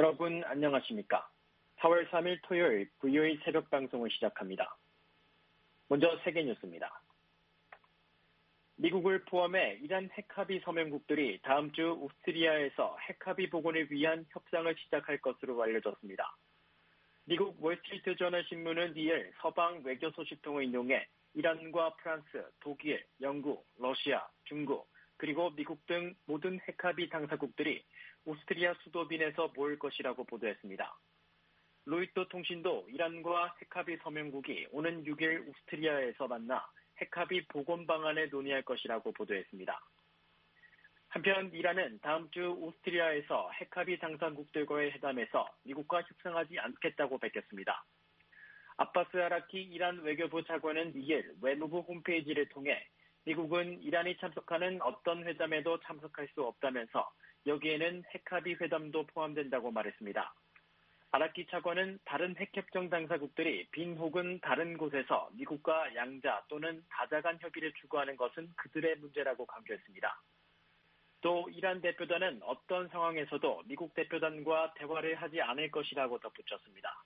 여러분 안녕하십니까? 4월 3일 토요일 VOE 새벽 방송을 시작합니다. 먼저 세계 뉴스입니다. 미국을 포함해 이란 핵합의 서명국들이 다음 주 오스트리아에서 핵합의 복원을 위한 협상을 시작할 것으로 알려졌습니다. 미국 월스트리트 저널 신문은 이일 서방 외교 소식통을 인용해 이란과 프랑스, 독일, 영국, 러시아, 중국, 그리고 미국 등 모든 핵합의 당사국들이 오스트리아 수도 빈에서 모일 것이라고 보도했습니다. 로이터 통신도 이란과 핵합의 서명국이 오는 6일 오스트리아에서 만나 핵합의 복원 방안을 논의할 것이라고 보도했습니다. 한편 이란은 다음 주 오스트리아에서 핵합의 당사국들과의 회담에서 미국과 협상하지 않겠다고 밝혔습니다. 아바스 아라키 이란 외교부 차관은 2일 외무부 홈페이지를 통해 미국은 이란이 참석하는 어떤 회담에도 참석할 수 없다면서 여기에는 핵합의 회담도 포함된다고 말했습니다. 아라키 차관은 다른 핵협정 당사국들이 빈 혹은 다른 곳에서 미국과 양자 또는 다자 간 협의를 추구하는 것은 그들의 문제라고 강조했습니다. 또 이란 대표단은 어떤 상황에서도 미국 대표단과 대화를 하지 않을 것이라고 덧붙였습니다.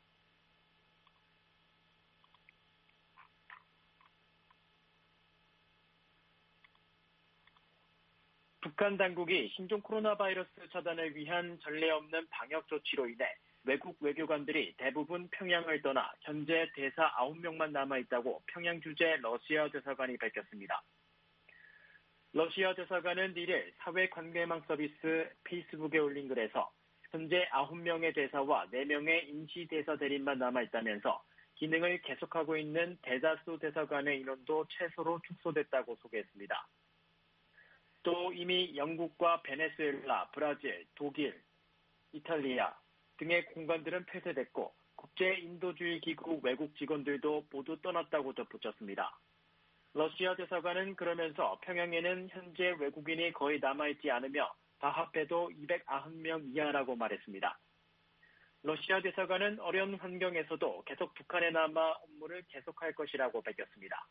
북한 당국이 신종 코로나 바이러스 차단을 위한 전례 없는 방역 조치로 인해 외국 외교관들이 대부분 평양을 떠나 현재 대사 9명만 남아있다고 평양 주재 러시아 대사관이 밝혔습니다. 러시아 대사관은 1일 사회관계망 서비스 페이스북에 올린 글에서 현재 9명의 대사와 4명의 임시 대사 대리만 남아있다면서 기능을 계속하고 있는 대다수 대사관의 인원도 최소로 축소됐다고 소개했습니다. 또 이미 영국과 베네수엘라, 브라질, 독일, 이탈리아 등의 공관들은 폐쇄됐고 국제인도주의 기구 외국 직원들도 모두 떠났다고 덧붙였습니다. 러시아 대사관은 그러면서 평양에는 현재 외국인이 거의 남아있지 않으며 다 합해도 290명 이하라고 말했습니다. 러시아 대사관은 어려운 환경에서도 계속 북한에 남아 업무를 계속할 것이라고 밝혔습니다.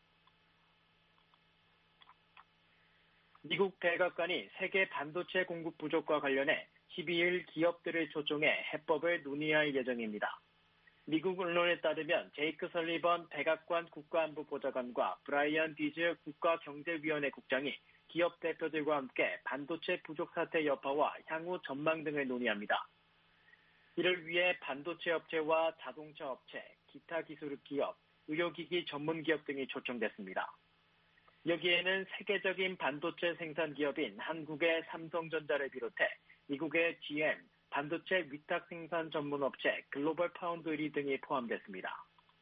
미국 백악관이 세계 반도체 공급 부족과 관련해 12일 기업들을 초청해 해법을 논의할 예정입니다. 미국 언론에 따르면 제이크 설리번 백악관 국가안보보좌관과 브라이언 디즈 국가경제위원회 국장이 기업 대표들과 함께 반도체 부족 사태 여파와 향후 전망 등을 논의합니다. 이를 위해 반도체 업체와 자동차 업체, 기타 기술 기업, 의료기기 전문 기업 등이 초청됐습니다. 여기에는 세계적인 반도체 생산 기업인 한국의 삼성전자를 비롯해 미국의 GM, 반도체 위탁 생산 전문 업체 글로벌 파운드리 등이 포함됐습니다.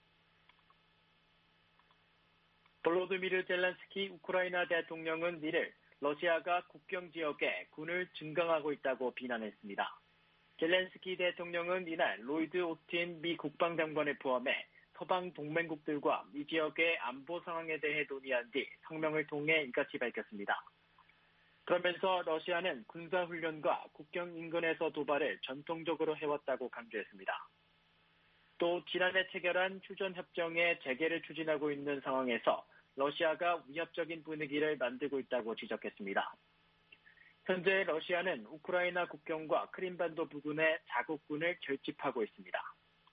볼로드미르 젤렌스키 우크라이나 대통령은 1일 러시아가 국경 지역에 군을 증강하고 있다고 비난했습니다. 젤렌스키 대통령은 이날 로이드 오스틴 미 국방장관을 포함해 서방 동맹국들과 이 지역의 안보 상황에 대해 논의한 뒤 성명을 통해 이같이 밝혔습니다. 그러면서 러시아는 군사훈련과 국경 인근에서 도발을 전통적으로 해왔다고 강조했습니다. 또 지난해 체결한 휴전협정의 재개를 추진하고 있는 상황에서 러시아가 위협적인 분위기를 만들고 있다고 지적했습니다. 현재 러시아는 우크라이나 국경과 크림반도 부근에 자국군을 결집하고 있습니다.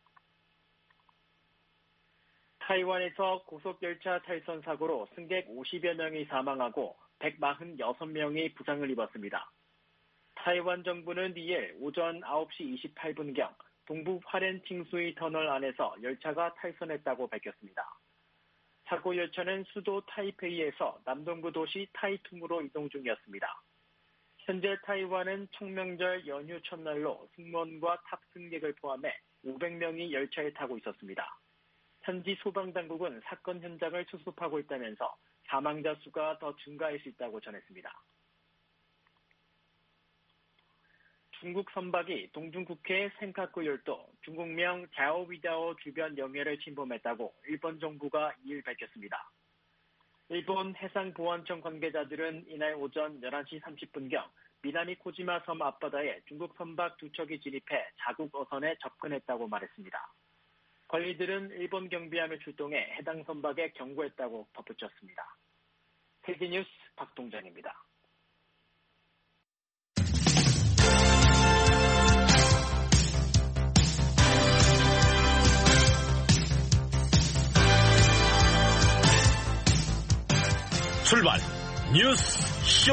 타이완에서 고속열차 탈선 사고로 승객 50여 명이 사망하고 146명이 부상을 입었습니다. 타이완 정부는 2일 오전 9시 28분경 동부 화렌칭수이 터널 안에서 열차가 탈선했다고 밝혔습니다. 사고 열차는 수도 타이페이에서 남동부 도시 타이퉁으로 이동 중이었습니다. 현재 타이완은 청명절 연휴 첫날로 승무원과 탑승객을 포함해 500명이 열차에 타고 있었습니다. 현지 소방당국은 사건 현장을 수습하고 있다면서 사망자 수가 더 증가할 수 있다고 전했습니다. 중국 선박이 동중국해 센카쿠 열도 중국명 자오위다오 주변 영해를 침범했다고 일본 정부가 2일 밝혔습니다. 일본 해상보안청 관계자들은 이날 오전 11시 30분경 미나미 코지마 섬 앞바다에 중국 선박 2척이 진입해 자국 어선에 접근했다고 말했습니다. 관리들은 일본 경비함을 출동해 해당 선박에 경고했다고 덧붙였습니다. 세계뉴스 박동장입니다. 출발 뉴스 쇼.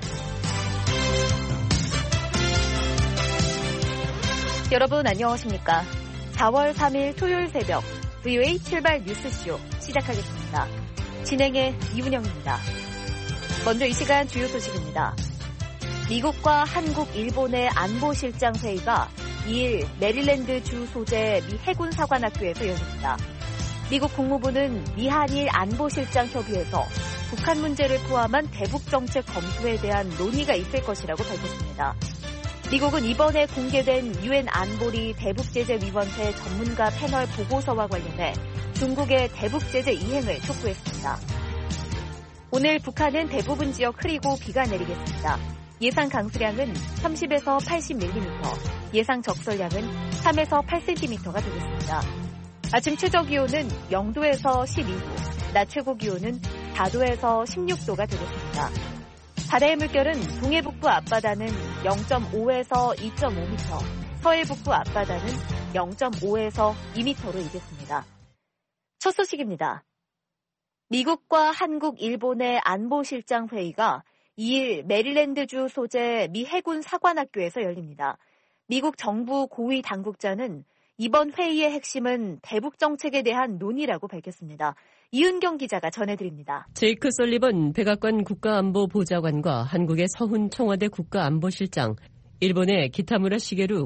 여러분 안녕하십니까? 4월 3일 토요일 새벽 VOA 출발 뉴스쇼 시작하겠습니다. 진행의 이문영입니다. 먼저 이 시간 주요 소식입니다. 미국과 한국, 일본의 안보실장 회의가 2일 메릴랜드 주 소재 미 해군 사관학교에서 열립니다. 미국 국무부는 미한일 안보실장 협의에서 북한 문제를 포함한 대북 정책 검토에 대한 논의가 있을 것이라고 밝혔습니다. 미국은 이번에 공개된 유엔 안보리 대북제재위원회 전문가 패널 보고서와 관련해 중국의 대북제재 이행을 촉구했습니다. 오늘 북한은 대부분 지역 흐리고 비가 내리겠습니다. 예상 강수량은 30에서 80mm, 예상 적설량은 3에서 8cm가 되겠습니다. 아침 최저 기온은 0도에서 12도, 낮 최고 기온은 4도에서 16도가 되겠습니다. 바다의 물결은 동해 북부 앞바다는 0.5에서 2.5m, 서해 북부 앞바다는 0.5에서 2m로 일겠습니다. 첫 소식입니다. 미국과 한국, 일본의 안보실장 회의가 2일 메릴랜드주 소재 미 해군 사관학교에서 열립니다. 미국 정부 고위 당국자는 이번 회의의 핵심은 대북 정책에 대한 논의라고 밝혔습니다. 이은경 기자가 전해드립니다. 제이크 설리번 백악관 국가안보보좌관과 한국의 서훈 청와대 국가안보실장, 일본의 기타무라 시게루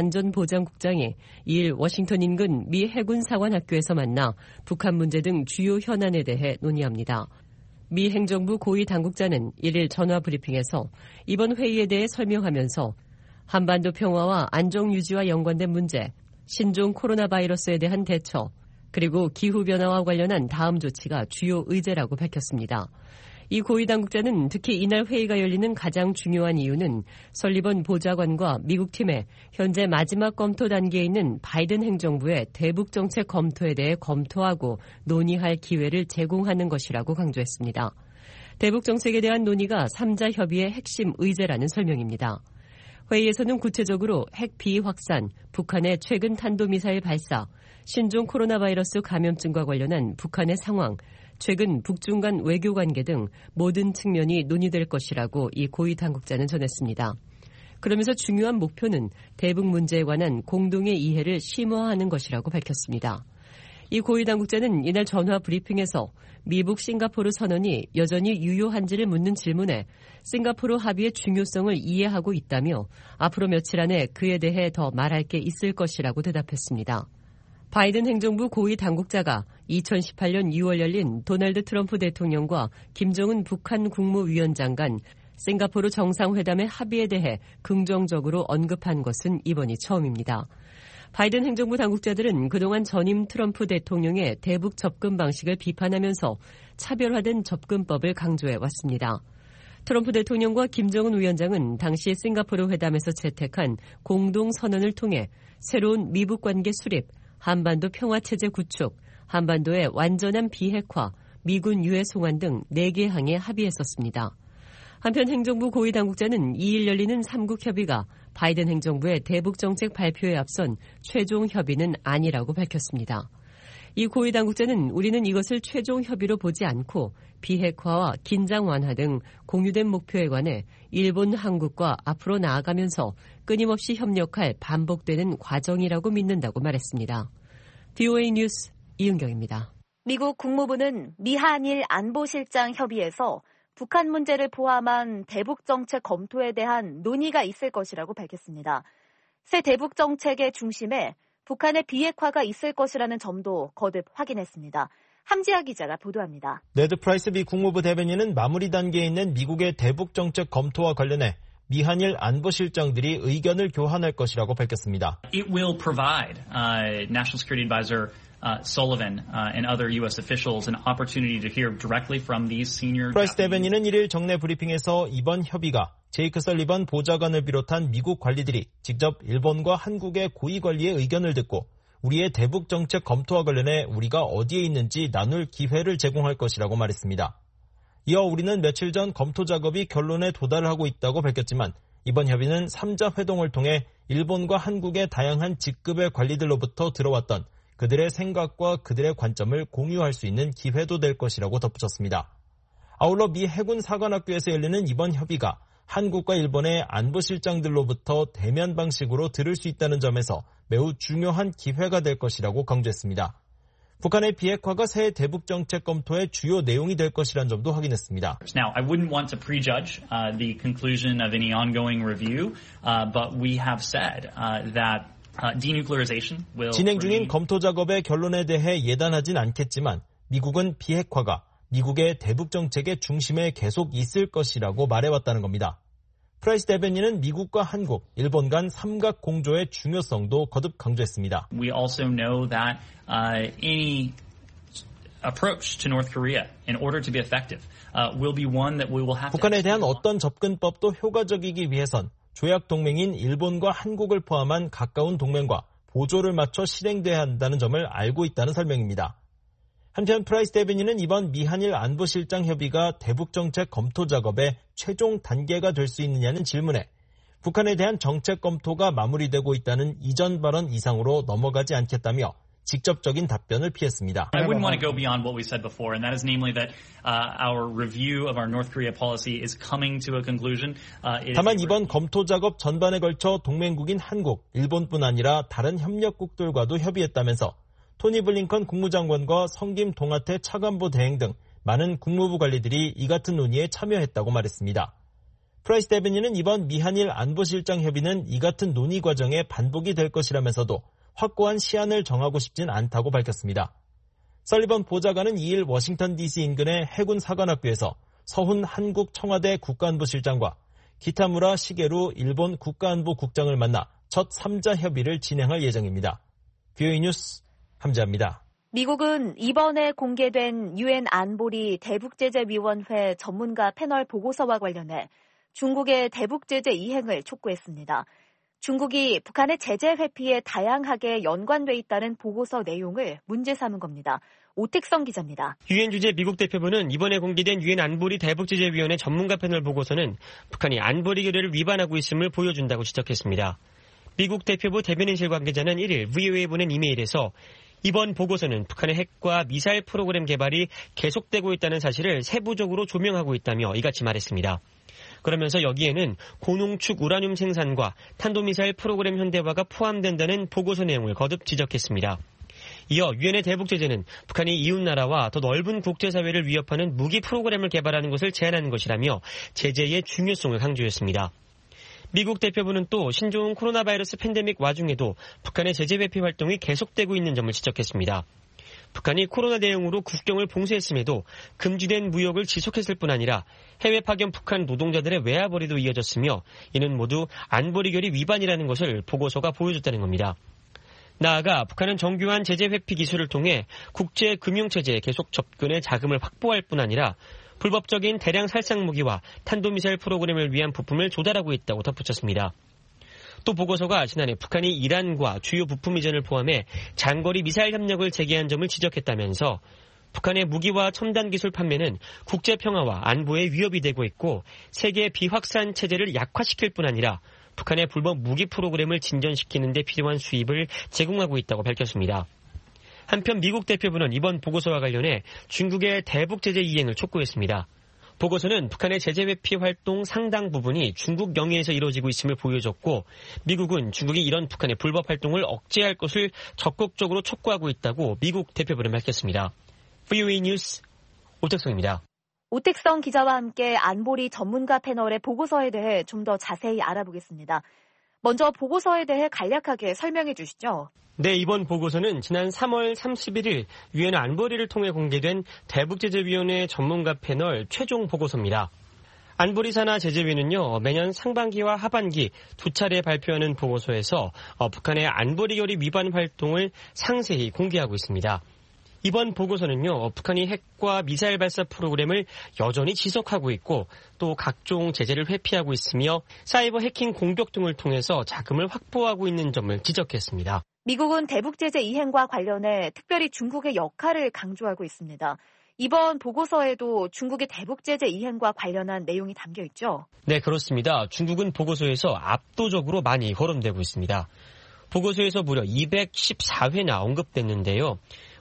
국가안전보장국장이 2일 워싱턴 인근 미 해군 사관학교에서 만나 북한 문제 등 주요 현안에 대해 논의합니다. 미 행정부 고위 당국자는 1일 전화 브리핑에서 이번 회의에 대해 설명하면서 한반도 평화와 안정 유지와 연관된 문제, 신종 코로나 바이러스에 대한 대처, 그리고 기후변화와 관련한 다음 조치가 주요 의제라고 밝혔습니다. 이 고위 당국자는 특히 이날 회의가 열리는 가장 중요한 이유는 설리번 보좌관과 미국 팀의 현재 마지막 검토 단계에 있는 바이든 행정부의 대북 정책 검토에 대해 검토하고 논의할 기회를 제공하는 것이라고 강조했습니다. 대북 정책에 대한 논의가 3자 협의의 핵심 의제라는 설명입니다. 회의에서는 구체적으로 핵 비확산, 북한의 최근 탄도미사일 발사, 신종 코로나 바이러스 감염증과 관련한 북한의 상황, 최근 북중 간 외교관계 등 모든 측면이 논의될 것이라고 이 고위 당국자는 전했습니다. 그러면서 중요한 목표는 대북 문제에 관한 공동의 이해를 심화하는 것이라고 밝혔습니다. 이 고위 당국자는 이날 전화 브리핑에서 미북 싱가포르 선언이 여전히 유효한지를 묻는 질문에 싱가포르 합의의 중요성을 이해하고 있다며 앞으로 며칠 안에 그에 대해 더 말할 게 있을 것이라고 대답했습니다. 바이든 행정부 고위 당국자가 2018년 6월 열린 도널드 트럼프 대통령과 김정은 북한 국무위원장 간 싱가포르 정상회담의 합의에 대해 긍정적으로 언급한 것은 이번이 처음입니다. 바이든 행정부 당국자들은 그동안 전임 트럼프 대통령의 대북 접근 방식을 비판하면서 차별화된 접근법을 강조해 왔습니다. 트럼프 대통령과 김정은 위원장은 당시 싱가포르 회담에서 채택한 공동선언을 통해 새로운 미북 관계 수립, 한반도 평화체제 구축, 한반도의 완전한 비핵화, 미군 유해 송환 등 4개 항에 합의했었습니다. 한편 행정부 고위 당국자는 2일 열리는 3국 협의가 바이든 행정부의 대북 정책 발표에 앞선 최종 협의는 아니라고 밝혔습니다. 이 고위 당국자는 우리는 이것을 최종 협의로 보지 않고 비핵화와 긴장 완화 등 공유된 목표에 관해 일본, 한국과 앞으로 나아가면서 끊임없이 협력할 반복되는 과정이라고 믿는다고 말했습니다. VOA 뉴스 이은경입니다. 미국 국무부는 미한일 안보실장 협의에서 북한 문제를 포함한 대북 정책 검토에 대한 논의가 있을 것이라고 밝혔습니다. 새 대북 정책의 중심에 북한의 비핵화가 있을 것이라는 점도 거듭 확인했습니다. 함지아 기자가 보도합니다. 네드 프라이스 미 국무부 대변인은 마무리 단계에 있는 미국의 대북 정책 검토와 관련해 미한일 안보실장들이 의견을 교환할 것이라고 밝혔습니다. It will provide National Security Advisor Sullivan and other U.S. officials an opportunity to hear directly from these senior. 프라이스 대변인은 1일 정례 브리핑에서 이번 협의가 제이크 설리번 보좌관을 비롯한 미국 관리들이 직접 일본과 한국의 고위 관리의 의견을 듣고 우리의 대북 정책 검토와 관련해 우리가 어디에 있는지 나눌 기회를 제공할 것이라고 말했습니다. 이어 우리는 며칠 전 검토 작업이 결론에 도달하고 있다고 밝혔지만 이번 협의는 3자 회동을 통해 일본과 한국의 다양한 직급의 관리들로부터 들어왔던 그들의 생각과 그들의 관점을 공유할 수 있는 기회도 될 것이라고 덧붙였습니다. 아울러 미 해군 사관학교에서 열리는 이번 협의가 한국과 일본의 안보실장들로부터 대면 방식으로 들을 수 있다는 점에서 매우 중요한 기회가 될 것이라고 강조했습니다. 북한의 비핵화가 새 대북 정책 검토의 주요 내용이 될 것이라는 점도 확인했습니다. Now, I wouldn't want to prejudge the conclusion of any ongoing review, but we have said that denuclearization will 진행 중인 검토 작업의 결론에 대해 예단하진 않겠지만 미국은 비핵화가 미국의 대북 정책의 중심에 계속 있을 것이라고 말해왔다는 겁니다. 프라이스 대변인은 미국과 한국, 일본 간 삼각 공조의 중요성도 거듭 강조했습니다. We also know that any approach to North Korea in order to be effective will be one that we will have to 북한에 대한 어떤 접근법도 효과적이기 위해선 조약 동맹인 일본과 한국을 포함한 가까운 동맹과 보조를 맞춰 실행돼야 한다는 점을 알고 있다는 설명입니다. 한편 프라이스 대변인은 이번 미한일 안보실장 협의가 대북정책 검토 작업의 최종 단계가 될 수 있느냐는 질문에 북한에 대한 정책 검토가 마무리되고 있다는 이전 발언 이상으로 넘어가지 않겠다며 직접적인 답변을 피했습니다. I wouldn't want to go beyond what we said before, and that is namely that our review of our North Korea policy is coming to a conclusion. 다만 이번 검토 작업 전반에 걸쳐 동맹국인 한국, 일본뿐 아니라 다른 협력국들과도 협의했다면서 토니 블링컨 국무장관과 성김 동아태 차관보 대행 등 많은 국무부 관리들이 이 같은 논의에 참여했다고 말했습니다. 프라이스 대변인은 이번 미한일 안보실장 협의는 이 같은 논의 과정의 반복이 될 것이라면서도 확고한 시한을 정하고 싶진 않다고 밝혔습니다. 설리번 보좌관은 2일 워싱턴 DC 인근의 해군 사관학교에서 서훈 한국 청와대 국가안보실장과 기타무라 시게루 일본 국가안보국장을 만나 첫 3자 협의를 진행할 예정입니다. VOA 뉴스 함재합니다. 미국은 이번에 공개된 유엔 안보리 대북제재위원회 전문가 패널 보고서와 관련해 중국의 대북제재 이행을 촉구했습니다. 중국이 북한의 제재 회피에 다양하게 연관돼 있다는 보고서 내용을 문제 삼은 겁니다. 오택성 기자입니다. 유엔 주재 미국 대표부는 이번에 공개된 유엔 안보리 대북제재위원회 전문가 패널 보고서는 북한이 안보리 결의를 위반하고 있음을 보여준다고 지적했습니다. 미국 대표부 대변인실 관계자는 1일 VOA에 보낸 이메일에서 이번 보고서는 북한의 핵과 미사일 프로그램 개발이 계속되고 있다는 사실을 세부적으로 조명하고 있다며 이같이 말했습니다. 그러면서 여기에는 고농축 우라늄 생산과 탄도미사일 프로그램 현대화가 포함된다는 보고서 내용을 거듭 지적했습니다. 이어 유엔의 대북제재는 북한이 이웃나라와 더 넓은 국제사회를 위협하는 무기 프로그램을 개발하는 것을 제한하는 것이라며 제재의 중요성을 강조했습니다. 미국 대표부는 또 신종 코로나 바이러스 팬데믹 와중에도 북한의 제재 회피 활동이 계속되고 있는 점을 지적했습니다. 북한이 코로나 대응으로 국경을 봉쇄했음에도 금지된 무역을 지속했을 뿐 아니라 해외 파견 북한 노동자들의 외화벌이도 이어졌으며 이는 모두 안보리 결의 위반이라는 것을 보고서가 보여줬다는 겁니다. 나아가 북한은 정교한 제재 회피 기술을 통해 국제 금융체제에 계속 접근해 자금을 확보할 뿐 아니라 불법적인 대량 살상 무기와 탄도미사일 프로그램을 위한 부품을 조달하고 있다고 덧붙였습니다. 또 보고서가 지난해 북한이 이란과 주요 부품 이전을 포함해 장거리 미사일 협력을 재개한 점을 지적했다면서 북한의 무기와 첨단 기술 판매는 국제 평화와 안보에 위협이 되고 있고 세계 비확산 체제를 약화시킬 뿐 아니라 북한의 불법 무기 프로그램을 진전시키는 데 필요한 수입을 제공하고 있다고 밝혔습니다. 한편 미국 대표부는 이번 보고서와 관련해 중국의 대북 제재 이행을 촉구했습니다. 보고서는 북한의 제재 회피 활동 상당 부분이 중국 영해에서 이루어지고 있음을 보여줬고 미국은 중국이 이런 북한의 불법 활동을 억제할 것을 적극적으로 촉구하고 있다고 미국 대표부는 밝혔습니다. VOA 뉴스 오택성입니다. 오택성 기자와 함께 안보리 전문가 패널의 보고서에 대해 좀 더 자세히 알아보겠습니다. 먼저 보고서에 대해 간략하게 설명해 주시죠. 네, 이번 보고서는 지난 3월 31일 유엔 안보리를 통해 공개된 대북제재위원회 전문가 패널 최종 보고서입니다. 안보리 산하 제재위는요, 매년 상반기와 하반기 두 차례 발표하는 보고서에서 북한의 안보리 결의 위반 활동을 상세히 공개하고 있습니다. 이번 보고서는요, 북한이 핵과 미사일 발사 프로그램을 여전히 지속하고 있고 또 각종 제재를 회피하고 있으며 사이버 해킹 공격 등을 통해서 자금을 확보하고 있는 점을 지적했습니다. 미국은 대북제재 이행과 관련해 특별히 중국의 역할을 강조하고 있습니다. 이번 보고서에도 중국의 대북제재 이행과 관련한 내용이 담겨 있죠? 네, 그렇습니다. 중국은 보고서에서 압도적으로 많이 거론되고 있습니다. 보고서에서 무려 214회나 언급됐는데요.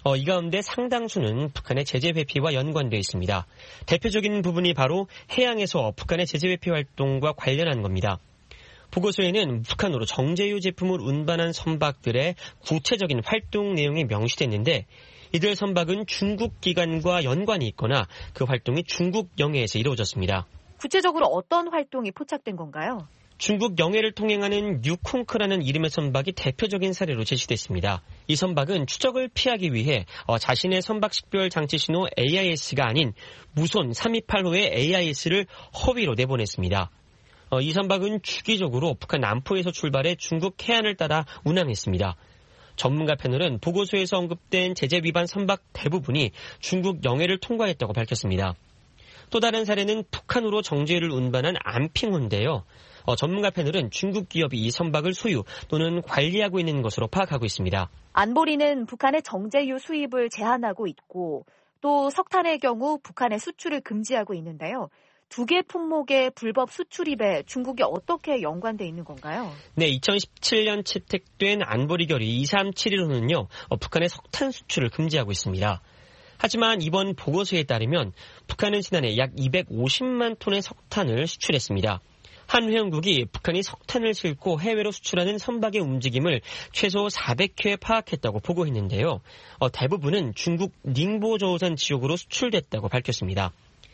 이 가운데 상당수는 북한의 제재 회피와 연관되어 있습니다. 대표적인 부분이 바로 해양에서 북한의 제재 회피 활동과 관련한 겁니다. 보고서에는 북한으로 정제유 제품을 운반한 선박들의 구체적인 활동 내용이 명시됐는데 이들 선박은 중국 기관과 연관이 있거나 그 활동이 중국 영해에서 이루어졌습니다. 구체적으로 어떤 활동이 포착된 건가요? 중국 영해를 통행하는 뉴콩크라는 이름의 선박이 대표적인 사례로 제시됐습니다. 이 선박은 추적을 피하기 위해 자신의 선박 식별 장치 신호 AIS가 아닌 무손 328호의 AIS를 허위로 내보냈습니다. 이 선박은 주기적으로 북한 남포에서 출발해 중국 해안을 따라 운항했습니다. 전문가 패널은 보고서에서 언급된 제재 위반 선박 대부분이 중국 영해를 통과했다고 밝혔습니다. 또 다른 사례는 북한으로 정제유를 운반한 안핑호인데요. 전문가 패널은 중국 기업이 이 선박을 소유 또는 관리하고 있는 것으로 파악하고 있습니다. 안보리는 북한의 정제유 수입을 제한하고 있고 또 석탄의 경우 북한의 수출을 금지하고 있는데요. 두 개 품목의 불법 수출입에 중국이 어떻게 연관돼 있는 건가요? 네, 2017년 채택된 안보리 결의 2371호는요. 북한의 석탄 수출을 금지하고 있습니다. 하지만 이번 보고서에 따르면 북한은 지난해 약 250만 톤의 석탄을 수출했습니다. 한 회원국이 북한이 석탄을 싣고 해외로 수출하는 선박의 움직임을 최소 400회 파악했다고 보고했는데요. 대부분은 중국 닝보저우산 지역으로 수출됐다고 밝혔습니다.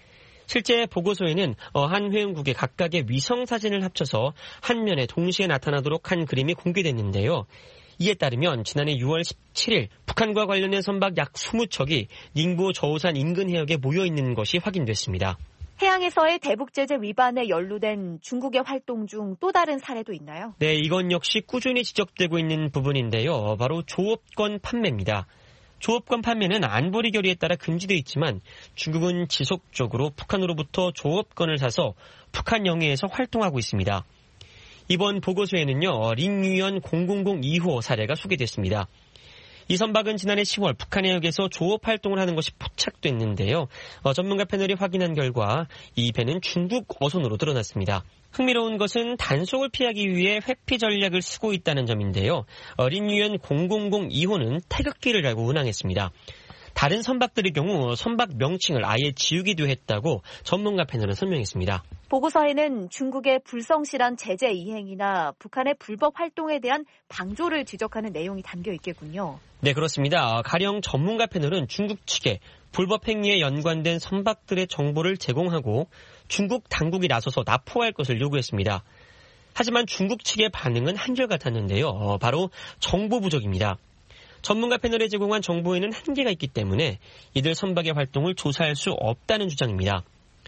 실제 보고서에는 한 회원국의 각각의 위성 사진을 합쳐서 한 면에 동시에 나타나도록 한 그림이 공개됐는데요. 이에 따르면 지난해 6월 17일 북한과 관련된 선박 약 20척이 닝보 저우산 인근 해역에 모여 있는 것이 확인됐습니다. 해양에서의 대북 제재 위반에 연루된 중국의 활동 중 또 다른 사례도 있나요? 네, 이건 역시 꾸준히 지적되고 있는 부분인데요. 바로 조업권 판매입니다. 조업권 판매는 안보리 결의에 따라 금지되어 있지만 중국은 지속적으로 북한으로부터 조업권을 사서 북한 영해에서 활동하고 있습니다. 이번 보고서에는요, 린유연 0002호 사례가 소개됐습니다. 이 선박은 지난해 10월 북한 해역에서 조업 활동을 하는 것이 포착됐는데요. 전문가 패널이 확인한 결과 이 배는 중국 어선으로 드러났습니다. 흥미로운 것은 단속을 피하기 위해 회피 전략을 쓰고 있다는 점인데요. 린유연 0002호는 태극기를 달고 운항했습니다. 다른 선박들의 경우 선박 명칭을 아예 지우기도 했다고 전문가 패널은 설명했습니다. 보고서에는 중국의 불성실한 제재 이행이나 북한의 불법 활동에 대한 방조를 지적하는 내용이 담겨 있겠군요. 네, 그렇습니다. 가령 전문가 패널은 중국 측에 불법 행위에 연관된 선박들의 정보를 제공하고 중국 당국이 나서서 납포할 것을 요구했습니다. 하지만 중국 측의 반응은 한결같았는데요. 바로 정보 부족입니다. 전문가 패널에 제공한 정보에는 한계가 있기 때문에 이들 선박의 활동을 조사할 수 없다는 주장입니다.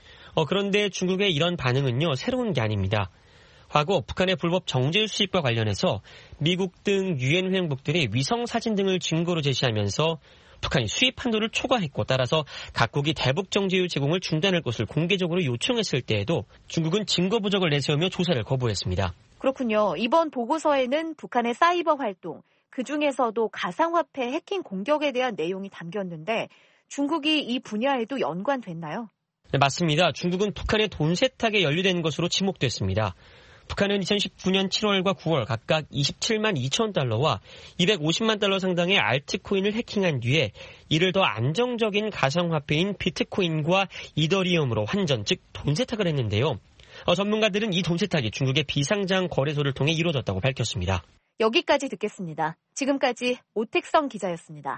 그런데 중국의 이런 반응은요, 새로운 게 아닙니다. 과거 북한의 불법 정제유 수입과 관련해서 미국 등 유엔 회원국들이 위성 사진 등을 증거로 제시하면서 북한이 수입 한도를 초과했고 따라서 각국이 대북 정제유 제공을 중단할 것을 공개적으로 요청했을 때에도 중국은 증거 부족을 내세우며 조사를 거부했습니다. 그렇군요. 이번 보고서에는 북한의 사이버 활동, 그중에서도 가상화폐 해킹 공격에 대한 내용이 담겼는데 중국이 이 분야에도 연관됐나요? 네, 맞습니다. 중국은 북한의 돈 세탁에 연루된 것으로 지목됐습니다. 북한은 2019년 7월과 9월 각각 27만 2천 달러와 250만 달러 상당의 알트코인을 해킹한 뒤에 이를 더 안정적인 가상화폐인 비트코인과 이더리움으로 환전, 즉 돈 세탁을 했는데요. 전문가들은 이 돈 세탁이 중국의 비상장 거래소를 통해 이루어졌다고 밝혔습니다. 여기까지 듣겠습니다. 지금까지 오택성 기자였습니다.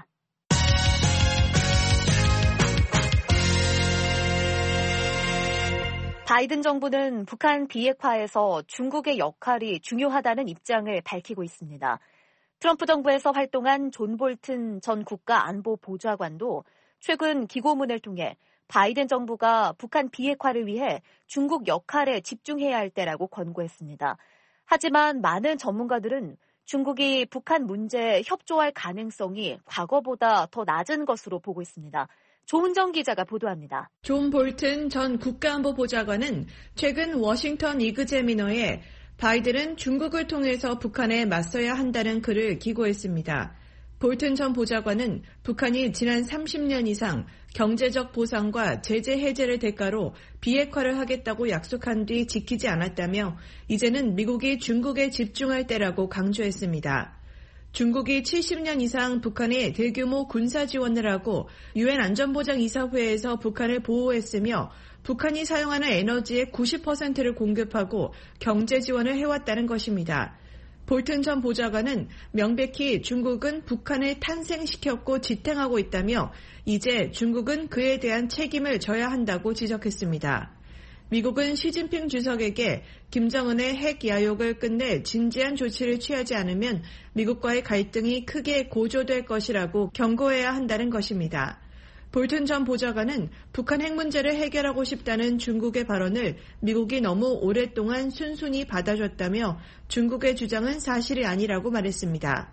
바이든 정부는 북한 비핵화에서 중국의 역할이 중요하다는 입장을 밝히고 있습니다. 트럼프 정부에서 활동한 존 볼튼 전 국가안보보좌관도 최근 기고문을 통해 바이든 정부가 북한 비핵화를 위해 중국 역할에 집중해야 할 때라고 권고했습니다. 하지만 많은 전문가들은 중국이 북한 문제에 협조할 가능성이 과거보다 더 낮은 것으로 보고 있습니다. 조은정 기자가 보도합니다. 존 볼튼 전 국가안보보좌관은 최근 워싱턴 이그제미너에 바이든은 중국을 통해서 북한에 맞서야 한다는 글을 기고했습니다. 볼튼 전 보좌관은 북한이 지난 30년 이상 경제적 보상과 제재 해제를 대가로 비핵화를 하겠다고 약속한 뒤 지키지 않았다며 이제는 미국이 중국에 집중할 때라고 강조했습니다. 중국이 70년 이상 북한에 대규모 군사 지원을 하고 유엔 안전보장이사회에서 북한을 보호했으며 북한이 사용하는 에너지의 90%를 공급하고 경제 지원을 해왔다는 것입니다. 볼튼 전 보좌관은 명백히 중국은 북한을 탄생시켰고 지탱하고 있다며 이제 중국은 그에 대한 책임을 져야 한다고 지적했습니다. 미국은 시진핑 주석에게 김정은의 핵 야욕을 끝내 진지한 조치를 취하지 않으면 미국과의 갈등이 크게 고조될 것이라고 경고해야 한다는 것입니다. 볼튼 전 보좌관은 북한 핵 문제를 해결하고 싶다는 중국의 발언을 미국이 너무 오랫동안 순순히 받아줬다며 중국의 주장은 사실이 아니라고 말했습니다.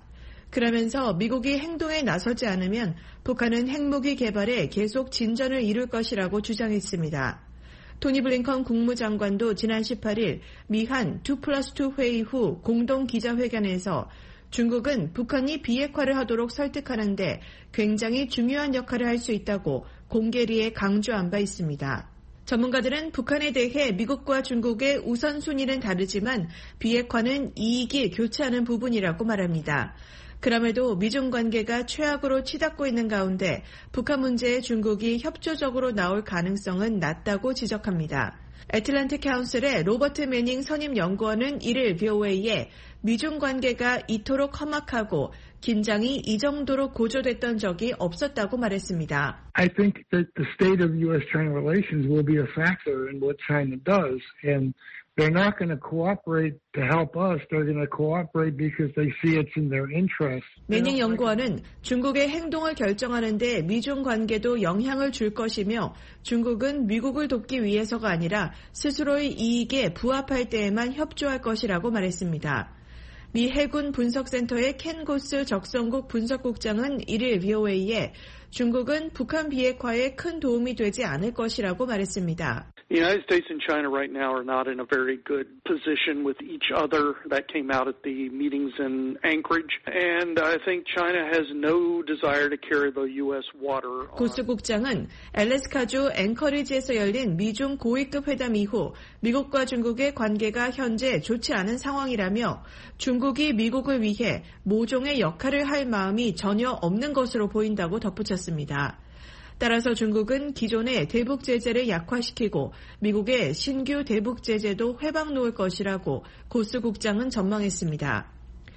그러면서 미국이 행동에 나서지 않으면 북한은 핵무기 개발에 계속 진전을 이룰 것이라고 주장했습니다. 토니 블링컨 국무장관도 지난 18일 미한 2+2 회의 후 공동 기자회견에서 중국은 북한이 비핵화를 하도록 설득하는데 굉장히 중요한 역할을 할 수 있다고 공개리에 강조한 바 있습니다. 전문가들은 북한에 대해 미국과 중국의 우선순위는 다르지만 비핵화는 이익이 교차하는 부분이라고 말합니다. 그럼에도 미중 관계가 최악으로 치닫고 있는 가운데 북한 문제에 중국이 협조적으로 나올 가능성은 낮다고 지적합니다. 애틀랜틱 카운슬의 로버트 매닝 선임 연구원은 1일 VOA에 미중 관계가 이토록 험악하고 긴장이 이 정도로 고조됐던 적이 없었다고 말했습니다. I think that the state of U.S.-China relations will be a factor in what China does, and they're not going to cooperate to help us. They're going to cooperate because they see it's in their interest. 매닝 연구원은 중국의 행동을 결정하는데 미중 관계도 영향을 줄 것이며 중국은 미국을 돕기 위해서가 아니라 스스로의 이익에 부합할 때에만 협조할 것이라고 말했습니다. 미 해군 분석센터의 켄 고스 적성국 분석국장은 1일 VOA에 중국은 북한 비핵화에 큰 도움이 되지 않을 것이라고 말했습니다. The United States and China right now are not in a very good position with each other. That came out at the meetings in Anchorage. And I think China has no desire to carry the U.S. water. 고스 국장은 알래스카주 앵커리지에서 열린 미중 고위급 회담 이후 미국과 중국의 관계가 현재 좋지 않은 상황이라며 중국이 미국을 위해 모종의 역할을 할 마음이 전혀 없는 것으로 보인다고 덧붙였습니다. 따라서 중국은 기존의 대북 제재를 약화시키고 미국의 신규 대북 제재도 회방 놓을 것이라고 고스 국장은 전망했습니다.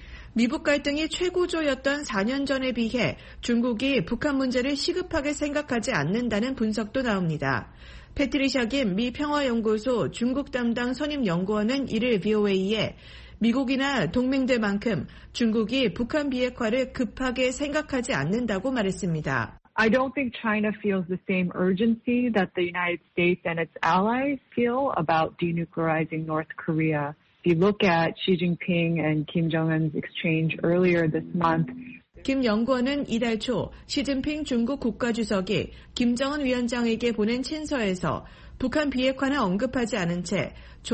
미북 갈등이 최고조였던 4년 전에 비해 중국이 북한 문제를 시급하게 생각하지 않는다는 분석도 나옵니다. 패트리샤 김 미 평화연구소 중국 담당 선임 연구원은 1일 VOA에 미국이나 동맹들만큼 중국이 북한 비핵화를 급하게 생각하지 않는다고 말했습니다. I don't think China feels the same urgency that the United States and its allies feel about denuclearizing North Korea. If you look at Xi Jinping and Kim Jong-un's exchange earlier this month, 김 연구원은 이달 초 시진핑 중국 국가주석이 김정은 위원장에게 보낸 친서에서 북한 비핵화는 언급하지 않은 채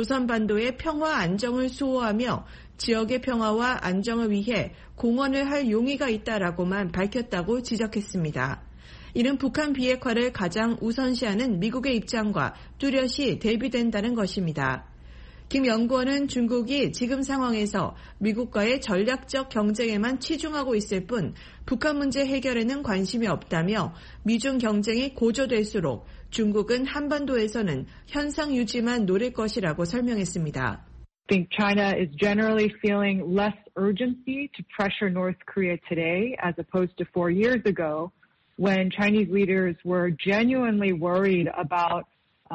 조선반도의 평화 안정을 수호하며 지역의 평화와 안정을 위해 공헌을 할 용의가 있다라고만 밝혔다고 지적했습니다. 이는 북한 비핵화를 가장 우선시하는 미국의 입장과 뚜렷이 대비된다는 것입니다. 김 연구원은 중국이 지금 상황에서 미국과의 전략적 경쟁에만 치중하고 있을 뿐 북한 문제 해결에는 관심이 없다며 미중 경쟁이 고조될수록 중국은 한반도에서는 현상 유지만 노릴 것이라고 설명했습니다. I think China is generally feeling less urgency to pressure North Korea today as opposed to 4 years ago when Chinese leaders were genuinely worried about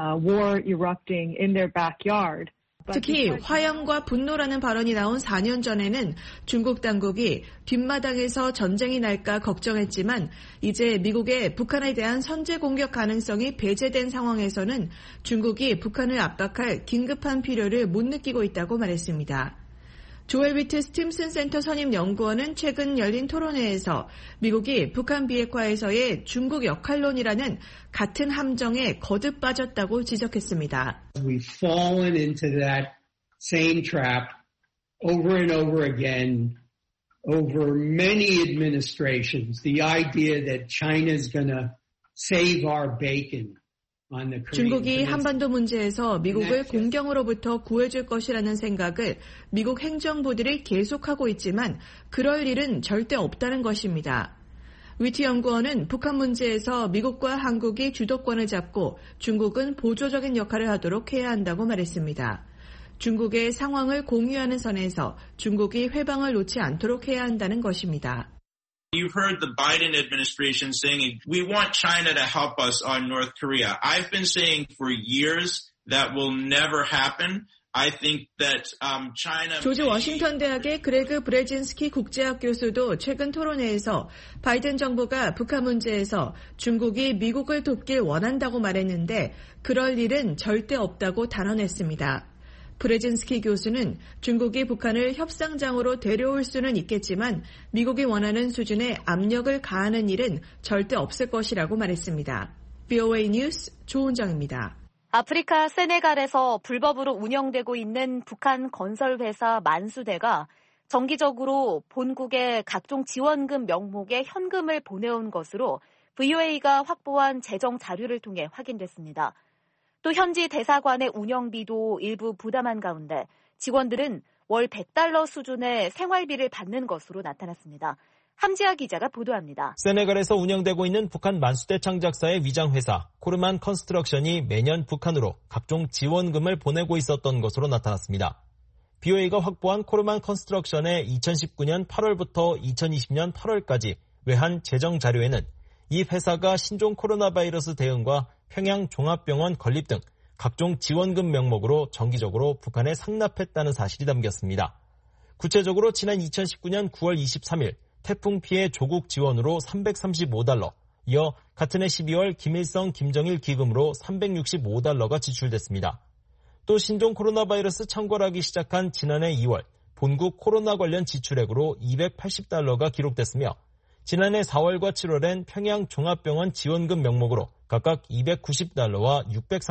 war erupting in their backyard. 특히 화양과 분노라는 발언이 나온 4년 전에는 중국 당국이 뒷마당에서 전쟁이 날까 걱정했지만 이제 미국의 북한에 대한 선제 공격 가능성이 배제된 상황에서는 중국이 북한을 압박할 긴급한 필요를 못 느끼고 있다고 말했습니다. 조엘 위트 스팀슨 센터 선임 연구원은 최근 열린 토론회에서 미국이 북한 비핵화에서의 중국 역할론이라는 같은 함정에 거듭 빠졌다고 지적했습니다. We've fallen into that same trap over and over again over many administrations. The idea that China's going to save our bacon. 중국이 한반도 문제에서 미국을 공경으로부터 구해줄 것이라는 생각을 미국 행정부들이 계속하고 있지만 그럴 일은 절대 없다는 것입니다. 위트 연구원은 북한 문제에서 미국과 한국이 주도권을 잡고 중국은 보조적인 역할을 하도록 해야 한다고 말했습니다. 중국의 상황을 공유하는 선에서 중국이 회방을 놓지 않도록 해야 한다는 것입니다. You've heard the Biden administration saying, we want China to help us on North Korea. I've been saying for years that will never happen. I think that China... 조지 워싱턴 대학의 그레그 브레진스키 국제학 교수도 최근 토론회에서 바이든 정부가 북한 문제에서 중국이 미국을 돕길 원한다고 말했는데 그럴 일은 절대 없다고 단언했습니다. 브레진스키 교수는 중국이 북한을 협상장으로 데려올 수는 있겠지만 미국이 원하는 수준의 압력을 가하는 일은 절대 없을 것이라고 말했습니다. VOA 뉴스 조은정입니다. 아프리카 세네갈에서 불법으로 운영되고 있는 북한 건설회사 만수대가 정기적으로 본국에 각종 지원금 명목의 현금을 보내온 것으로 VOA가 확보한 재정 자료를 통해 확인됐습니다. 또 현지 대사관의 운영비도 일부 부담한 가운데 직원들은 월 $100 수준의 생활비를 받는 것으로 나타났습니다. 함지아 기자가 보도합니다. 세네갈에서 운영되고 있는 북한 만수대 창작사의 위장회사 코르만 컨스트럭션이 매년 북한으로 각종 지원금을 보내고 있었던 것으로 나타났습니다. BOA가 확보한 코르만 컨스트럭션의 2019년 8월부터 2020년 8월까지 외환 재정 자료에는 이 회사가 신종 코로나 바이러스 대응과 평양 종합병원 건립 등 각종 지원금 명목으로 정기적으로 북한에 상납했다는 사실이 담겼습니다. 구체적으로 지난 2019년 9월 23일 태풍 피해 조국 지원으로 $335, 이어 같은 해 12월 김일성 김정일 기금으로 $365가 지출됐습니다. 또 신종 코로나 바이러스 창궐하기 시작한 지난해 2월 본국 코로나 관련 지출액으로 $280가 기록됐으며 지난해 4월과 7월엔 평양 종합병원 지원금 명목으로 각각 $290와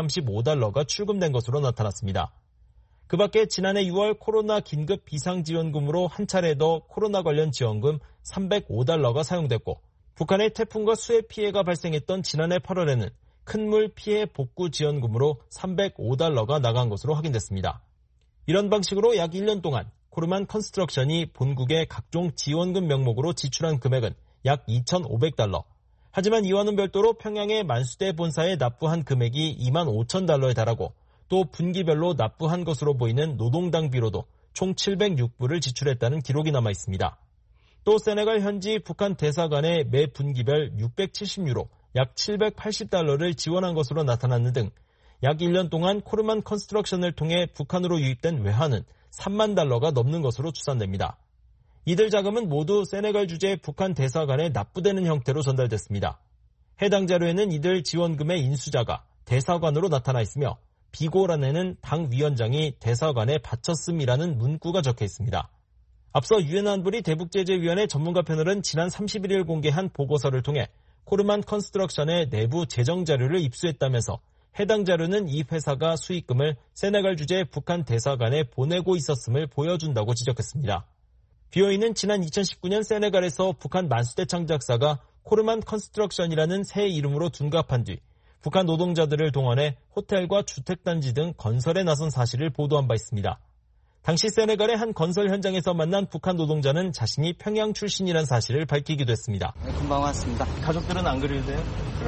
$635가 출금된 것으로 나타났습니다. 그 밖에 지난해 6월 코로나 긴급 비상지원금으로 한 차례 더 코로나 관련 지원금 $305가 사용됐고 북한의 태풍과 수해 피해가 발생했던 지난해 8월에는 큰물 피해 복구 지원금으로 $305가 나간 것으로 확인됐습니다. 이런 방식으로 약 1년 동안 코르만 컨스트럭션이 본국의 각종 지원금 명목으로 지출한 금액은 약 $2,500. 하지만 이와는 별도로 평양의 만수대 본사에 납부한 금액이 $25,000에 달하고 또 분기별로 납부한 것으로 보이는 노동당비로도 총 706불을 지출했다는 기록이 남아 있습니다. 또 세네갈 현지 북한 대사관에 매 분기별 670유로 약 $780를 지원한 것으로 나타났는 등 약 1년 동안 코르만 컨스트럭션을 통해 북한으로 유입된 외환은 $30,000가 넘는 것으로 추산됩니다. 이들 자금은 모두 세네갈 주재 북한 대사관에 납부되는 형태로 전달됐습니다. 해당 자료에는 이들 지원금의 인수자가 대사관으로 나타나 있으며 비고란에는 당 위원장이 대사관에 바쳤음이라는 문구가 적혀 있습니다. 앞서 유엔 안보리 대북제재위원회 전문가 패널은 지난 31일 공개한 보고서를 통해 코르만 컨스트럭션의 내부 재정 자료를 입수했다면서 해당 자료는 이 회사가 수익금을 세네갈 주재 북한 대사관에 보내고 있었음을 보여준다고 지적했습니다. BOA는 지난 2019년 세네갈에서 북한 만수대 창작사가 코르만 컨스트럭션이라는 새 이름으로 둔갑한 뒤 북한 노동자들을 동원해 호텔과 주택단지 등 건설에 나선 사실을 보도한 바 있습니다. 당시 세네갈의 한 건설 현장에서 만난 북한 노동자는 자신이 평양 출신이라는 사실을 밝히기도 했습니다. 금방 왔습니다. 가족들은 안 그러세요?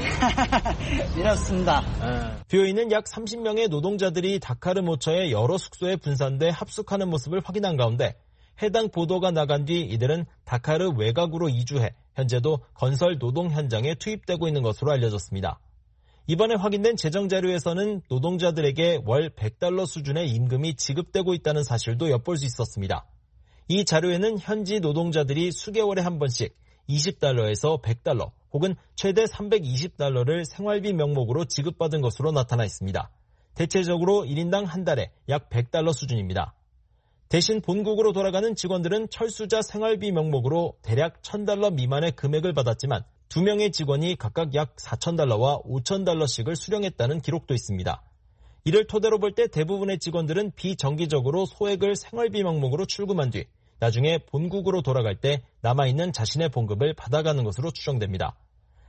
이렇습니다. BOA는 약 30명의 노동자들이 다카르 모처의 여러 숙소에 분산돼 합숙하는 모습을 확인한 가운데 해당 보도가 나간 뒤 이들은 다카르 외곽으로 이주해 현재도 건설 노동 현장에 투입되고 있는 것으로 알려졌습니다. 이번에 확인된 재정 자료에서는 노동자들에게 월 $100 수준의 임금이 지급되고 있다는 사실도 엿볼 수 있었습니다. 이 자료에는 현지 노동자들이 수개월에 한 번씩 $20에서 $100 혹은 최대 $320를 생활비 명목으로 지급받은 것으로 나타나 있습니다. 대체적으로 1인당 한 달에 약 $100 수준입니다. 대신 본국으로 돌아가는 직원들은 철수자 생활비 명목으로 대략 $1,000 미만의 금액을 받았지만 2명의 직원이 각각 약 $4,000와 $5,000씩을 수령했다는 기록도 있습니다. 이를 토대로 볼 때 대부분의 직원들은 비정기적으로 소액을 생활비 명목으로 출금한 뒤 나중에 본국으로 돌아갈 때 남아있는 자신의 봉급을 받아가는 것으로 추정됩니다.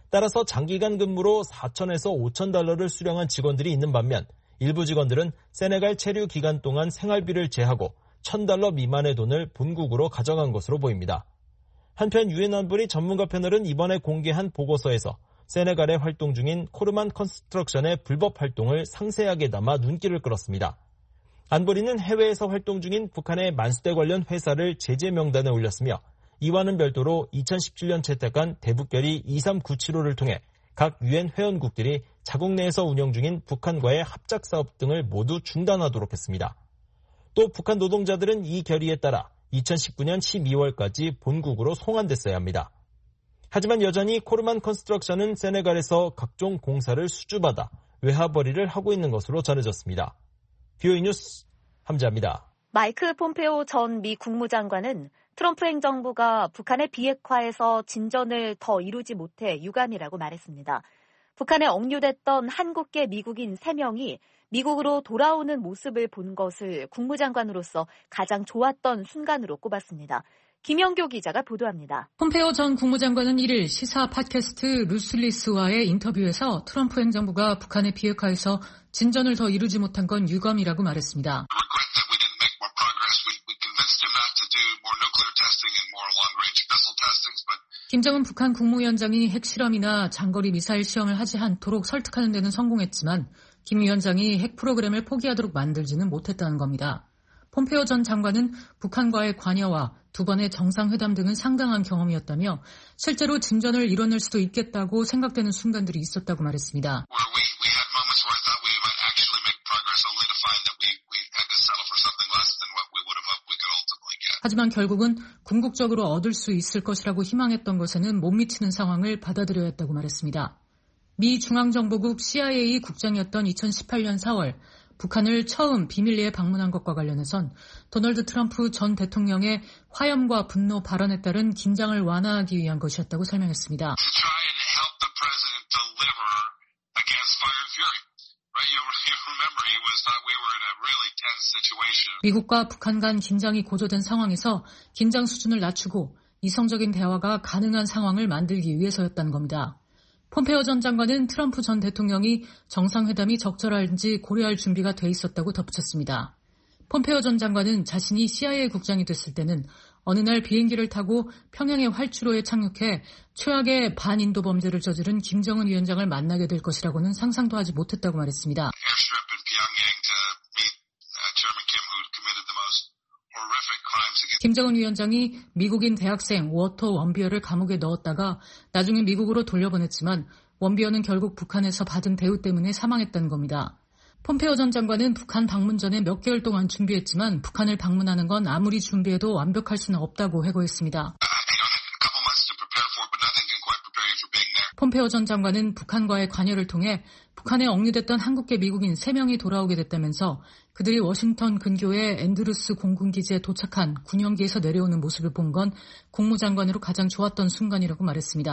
따라서 장기간 근무로 4,000에서 5,000달러를 수령한 직원들이 있는 반면 일부 직원들은 세네갈 체류 기간 동안 생활비를 제하고 $1,000 미만의 돈을 본국으로 가져간 것으로 보입니다. 한편 유엔 안보리 전문가 패널은 이번에 공개한 보고서에서 세네갈에 활동 중인 코르만 컨스트럭션의 불법 활동을 상세하게 담아 눈길을 끌었습니다. 안보리는 해외에서 활동 중인 북한의 만수대 관련 회사를 제재 명단에 올렸으며 이와는 별도로 2017년 채택한 대북결의 2397호를 통해 각 유엔 회원국들이 자국 내에서 운영 중인 북한과의 합작 사업 등을 모두 중단하도록 했습니다. 또 북한 노동자들은 이 결의에 따라 2019년 12월까지 본국으로 송환됐어야 합니다. 하지만 여전히 코르만 컨스트럭션은 세네갈에서 각종 공사를 수주받아 외화벌이를 하고 있는 것으로 전해졌습니다. VOA 뉴스 함재합니다. 마이크 폼페오 전 미 국무장관은 트럼프 행정부가 북한의 비핵화에서 진전을 더 이루지 못해 유감이라고 말했습니다. 북한에 억류됐던 한국계 미국인 3명이 미국으로 돌아오는 모습을 본 것을 국무장관으로서 가장 좋았던 순간으로 꼽았습니다. 김영교 기자가 보도합니다. 폼페오 전 국무장관은 1일 시사 팟캐스트 루슬리스와의 인터뷰에서 트럼프 행정부가 북한의 비핵화에서 진전을 더 이루지 못한 건 유감이라고 말했습니다. 김정은 북한 국무위원장이 핵실험이나 장거리 미사일 시험을 하지 않도록 설득하는 데는 성공했지만 김 위원장이 핵 프로그램을 포기하도록 만들지는 못했다는 겁니다. 폼페오 전 장관은 북한과의 관여와 2번의 정상회담 등은 상당한 경험이었다며 실제로 진전을 이뤄낼 수도 있겠다고 생각되는 순간들이 있었다고 말했습니다. 하지만 결국은 궁극적으로 얻을 수 있을 것이라고 희망했던 것에는 못 미치는 상황을 받아들여야 했다고 말했습니다. 미 중앙정보국 CIA 국장이었던 2018년 4월 북한을 처음 비밀리에 방문한 것과 관련해선 도널드 트럼프 전 대통령의 화염과 분노 발언에 따른 긴장을 완화하기 위한 것이었다고 설명했습니다. 미국과 북한 간 긴장이 고조된 상황에서 긴장 수준을 낮추고 이성적인 대화가 가능한 상황을 만들기 위해서였다는 겁니다. 폼페오 전 장관은 트럼프 전 대통령이 정상회담이 적절한지 고려할 준비가 돼 있었다고 덧붙였습니다. 폼페오 전 장관은 자신이 CIA 국장이 됐을 때는 어느 날 비행기를 타고 평양의 활주로에 착륙해 최악의 반인도 범죄를 저지른 김정은 위원장을 만나게 될 것이라고는 상상도 하지 못했다고 말했습니다. 김정은 위원장이 미국인 대학생 워터 원비어를 감옥에 넣었다가 나중에 미국으로 돌려보냈지만 원비어는 결국 북한에서 받은 대우 때문에 사망했다는 겁니다. 폼페오 전 장관은 북한 방문 전에 몇 개월 동안 준비했지만 북한을 방문하는 건 아무리 준비해도 완벽할 수는 없다고 회고했습니다. 폼페오 전 장관은 북한과의 관여를 통해 북한에 억류됐던 한국계 미국인 3명이 돌아오게 됐다면서 그들이 워싱턴 근교의 앤드루스 공군기지에 도착한 군용기에서 내려오는 모습을 본 건 국무장관으로 가장 좋았던 순간이라고 말했습니다.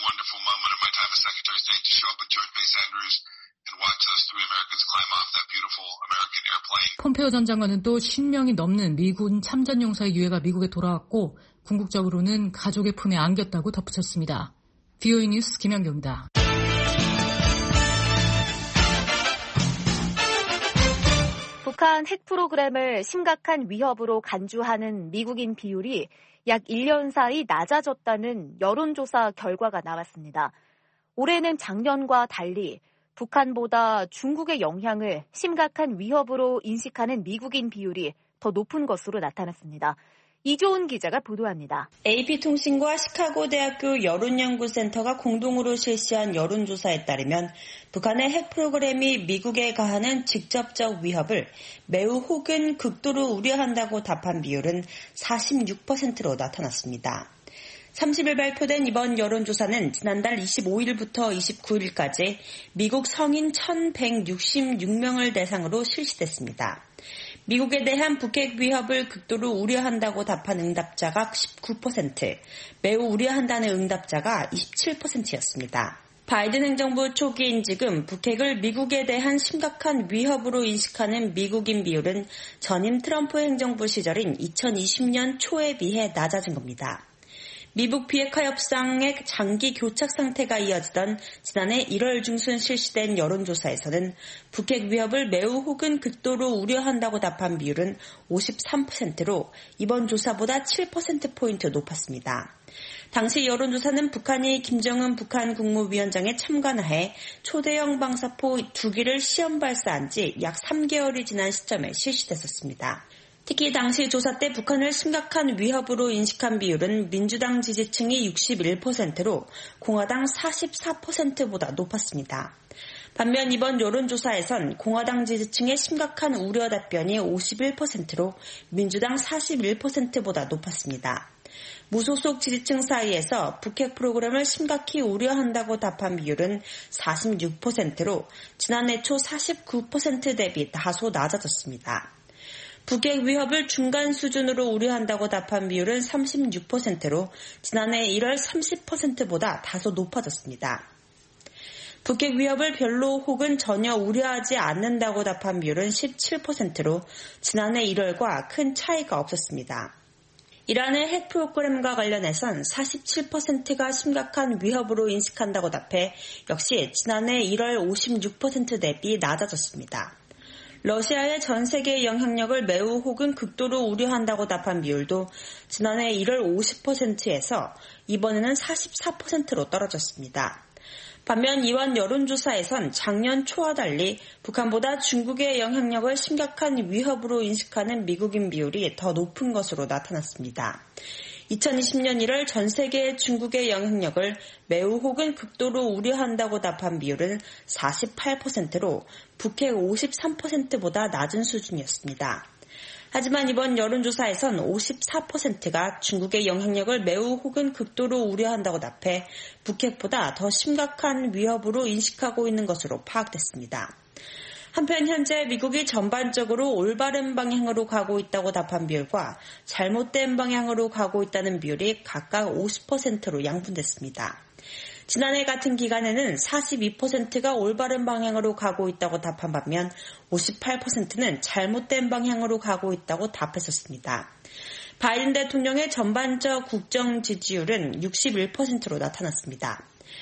폼페오 전 장관은 또 50명이 넘는 미군 참전용사의 유해가 미국에 돌아왔고 궁극적으로는 가족의 품에 안겼다고 덧붙였습니다. VOA 뉴스 김현경입니다. 북한 핵 프로그램을 심각한 위협으로 간주하는 미국인 비율이 약 1년 사이 낮아졌다는 여론조사 결과가 나왔습니다. 올해는 작년과 달리 북한보다 중국의 영향을 심각한 위협으로 인식하는 미국인 비율이 더 높은 것으로 나타났습니다. 이조은 기자가 보도합니다. AP통신과 시카고대학교 여론연구센터가 공동으로 실시한 여론조사에 따르면 북한의 핵 프로그램이 미국에 가하는 직접적 위협을 매우 혹은 극도로 우려한다고 답한 비율은 46%로 나타났습니다. 30일 발표된 이번 여론조사는 지난달 25일부터 29일까지 미국 성인 1,166명을 대상으로 실시됐습니다. 미국에 대한 북핵 위협을 극도로 우려한다고 답한 응답자가 19%, 매우 우려한다는 응답자가 27%였습니다. 바이든 행정부 초기인 지금 북핵을 미국에 대한 심각한 위협으로 인식하는 미국인 비율은 전임 트럼프 행정부 시절인 2020년 초에 비해 낮아진 겁니다. 미북 비핵화 협상의 장기 교착 상태가 이어지던 지난해 1월 중순 실시된 여론조사에서는 북핵 위협을 매우 혹은 극도로 우려한다고 답한 비율은 53%로 이번 조사보다 7%포인트 높았습니다. 당시 여론조사는 북한이 김정은 북한 국무위원장에 참관하에 초대형 방사포 2기를 시험 발사한 지 약 3개월이 지난 시점에 실시됐었습니다. 특히 당시 조사 때 북한을 심각한 위협으로 인식한 비율은 민주당 지지층이 61%로 공화당 44%보다 높았습니다. 반면 이번 여론조사에선 공화당 지지층의 심각한 우려 답변이 51%로 민주당 41%보다 높았습니다. 무소속 지지층 사이에서 북핵 프로그램을 심각히 우려한다고 답한 비율은 46%로 지난해 초 49% 대비 다소 낮아졌습니다. 북핵 위협을 중간 수준으로 우려한다고 답한 비율은 36%로 지난해 1월 30%보다 다소 높아졌습니다. 북핵 위협을 별로 혹은 전혀 우려하지 않는다고 답한 비율은 17%로 지난해 1월과 큰 차이가 없었습니다. 이란의 핵 프로그램과 관련해선 47%가 심각한 위협으로 인식한다고 답해 역시 지난해 1월 56% 대비 낮아졌습니다. 러시아의 전 세계 영향력을 매우 혹은 극도로 우려한다고 답한 비율도 지난해 1월 50%에서 이번에는 44%로 떨어졌습니다. 반면 이번 여론조사에선 작년 초와 달리 북한보다 중국의 영향력을 심각한 위협으로 인식하는 미국인 비율이 더 높은 것으로 나타났습니다. 2020년 1월 전 세계의 중국의 영향력을 매우 혹은 극도로 우려한다고 답한 비율은 48%로 북핵 53%보다 낮은 수준이었습니다. 하지만 이번 여론조사에선 54%가 중국의 영향력을 매우 혹은 극도로 우려한다고 답해 북핵보다 더 심각한 위협으로 인식하고 있는 것으로 파악됐습니다. 한편 현재 미국이 전반적으로 올바른 방향으로 가고 있다고 답한 비율과 잘못된 방향으로 가고 있다는 비율이 각각 50%로 양분됐습니다. 지난해 같은 기간에는 42%가 올바른 방향으로 가고 있다고 답한 반면 58%는 잘못된 방향으로 가고 있다고 답했었습니다. 바이든 대통령의 전반적 국정 지지율은 61%로 나타났습니다.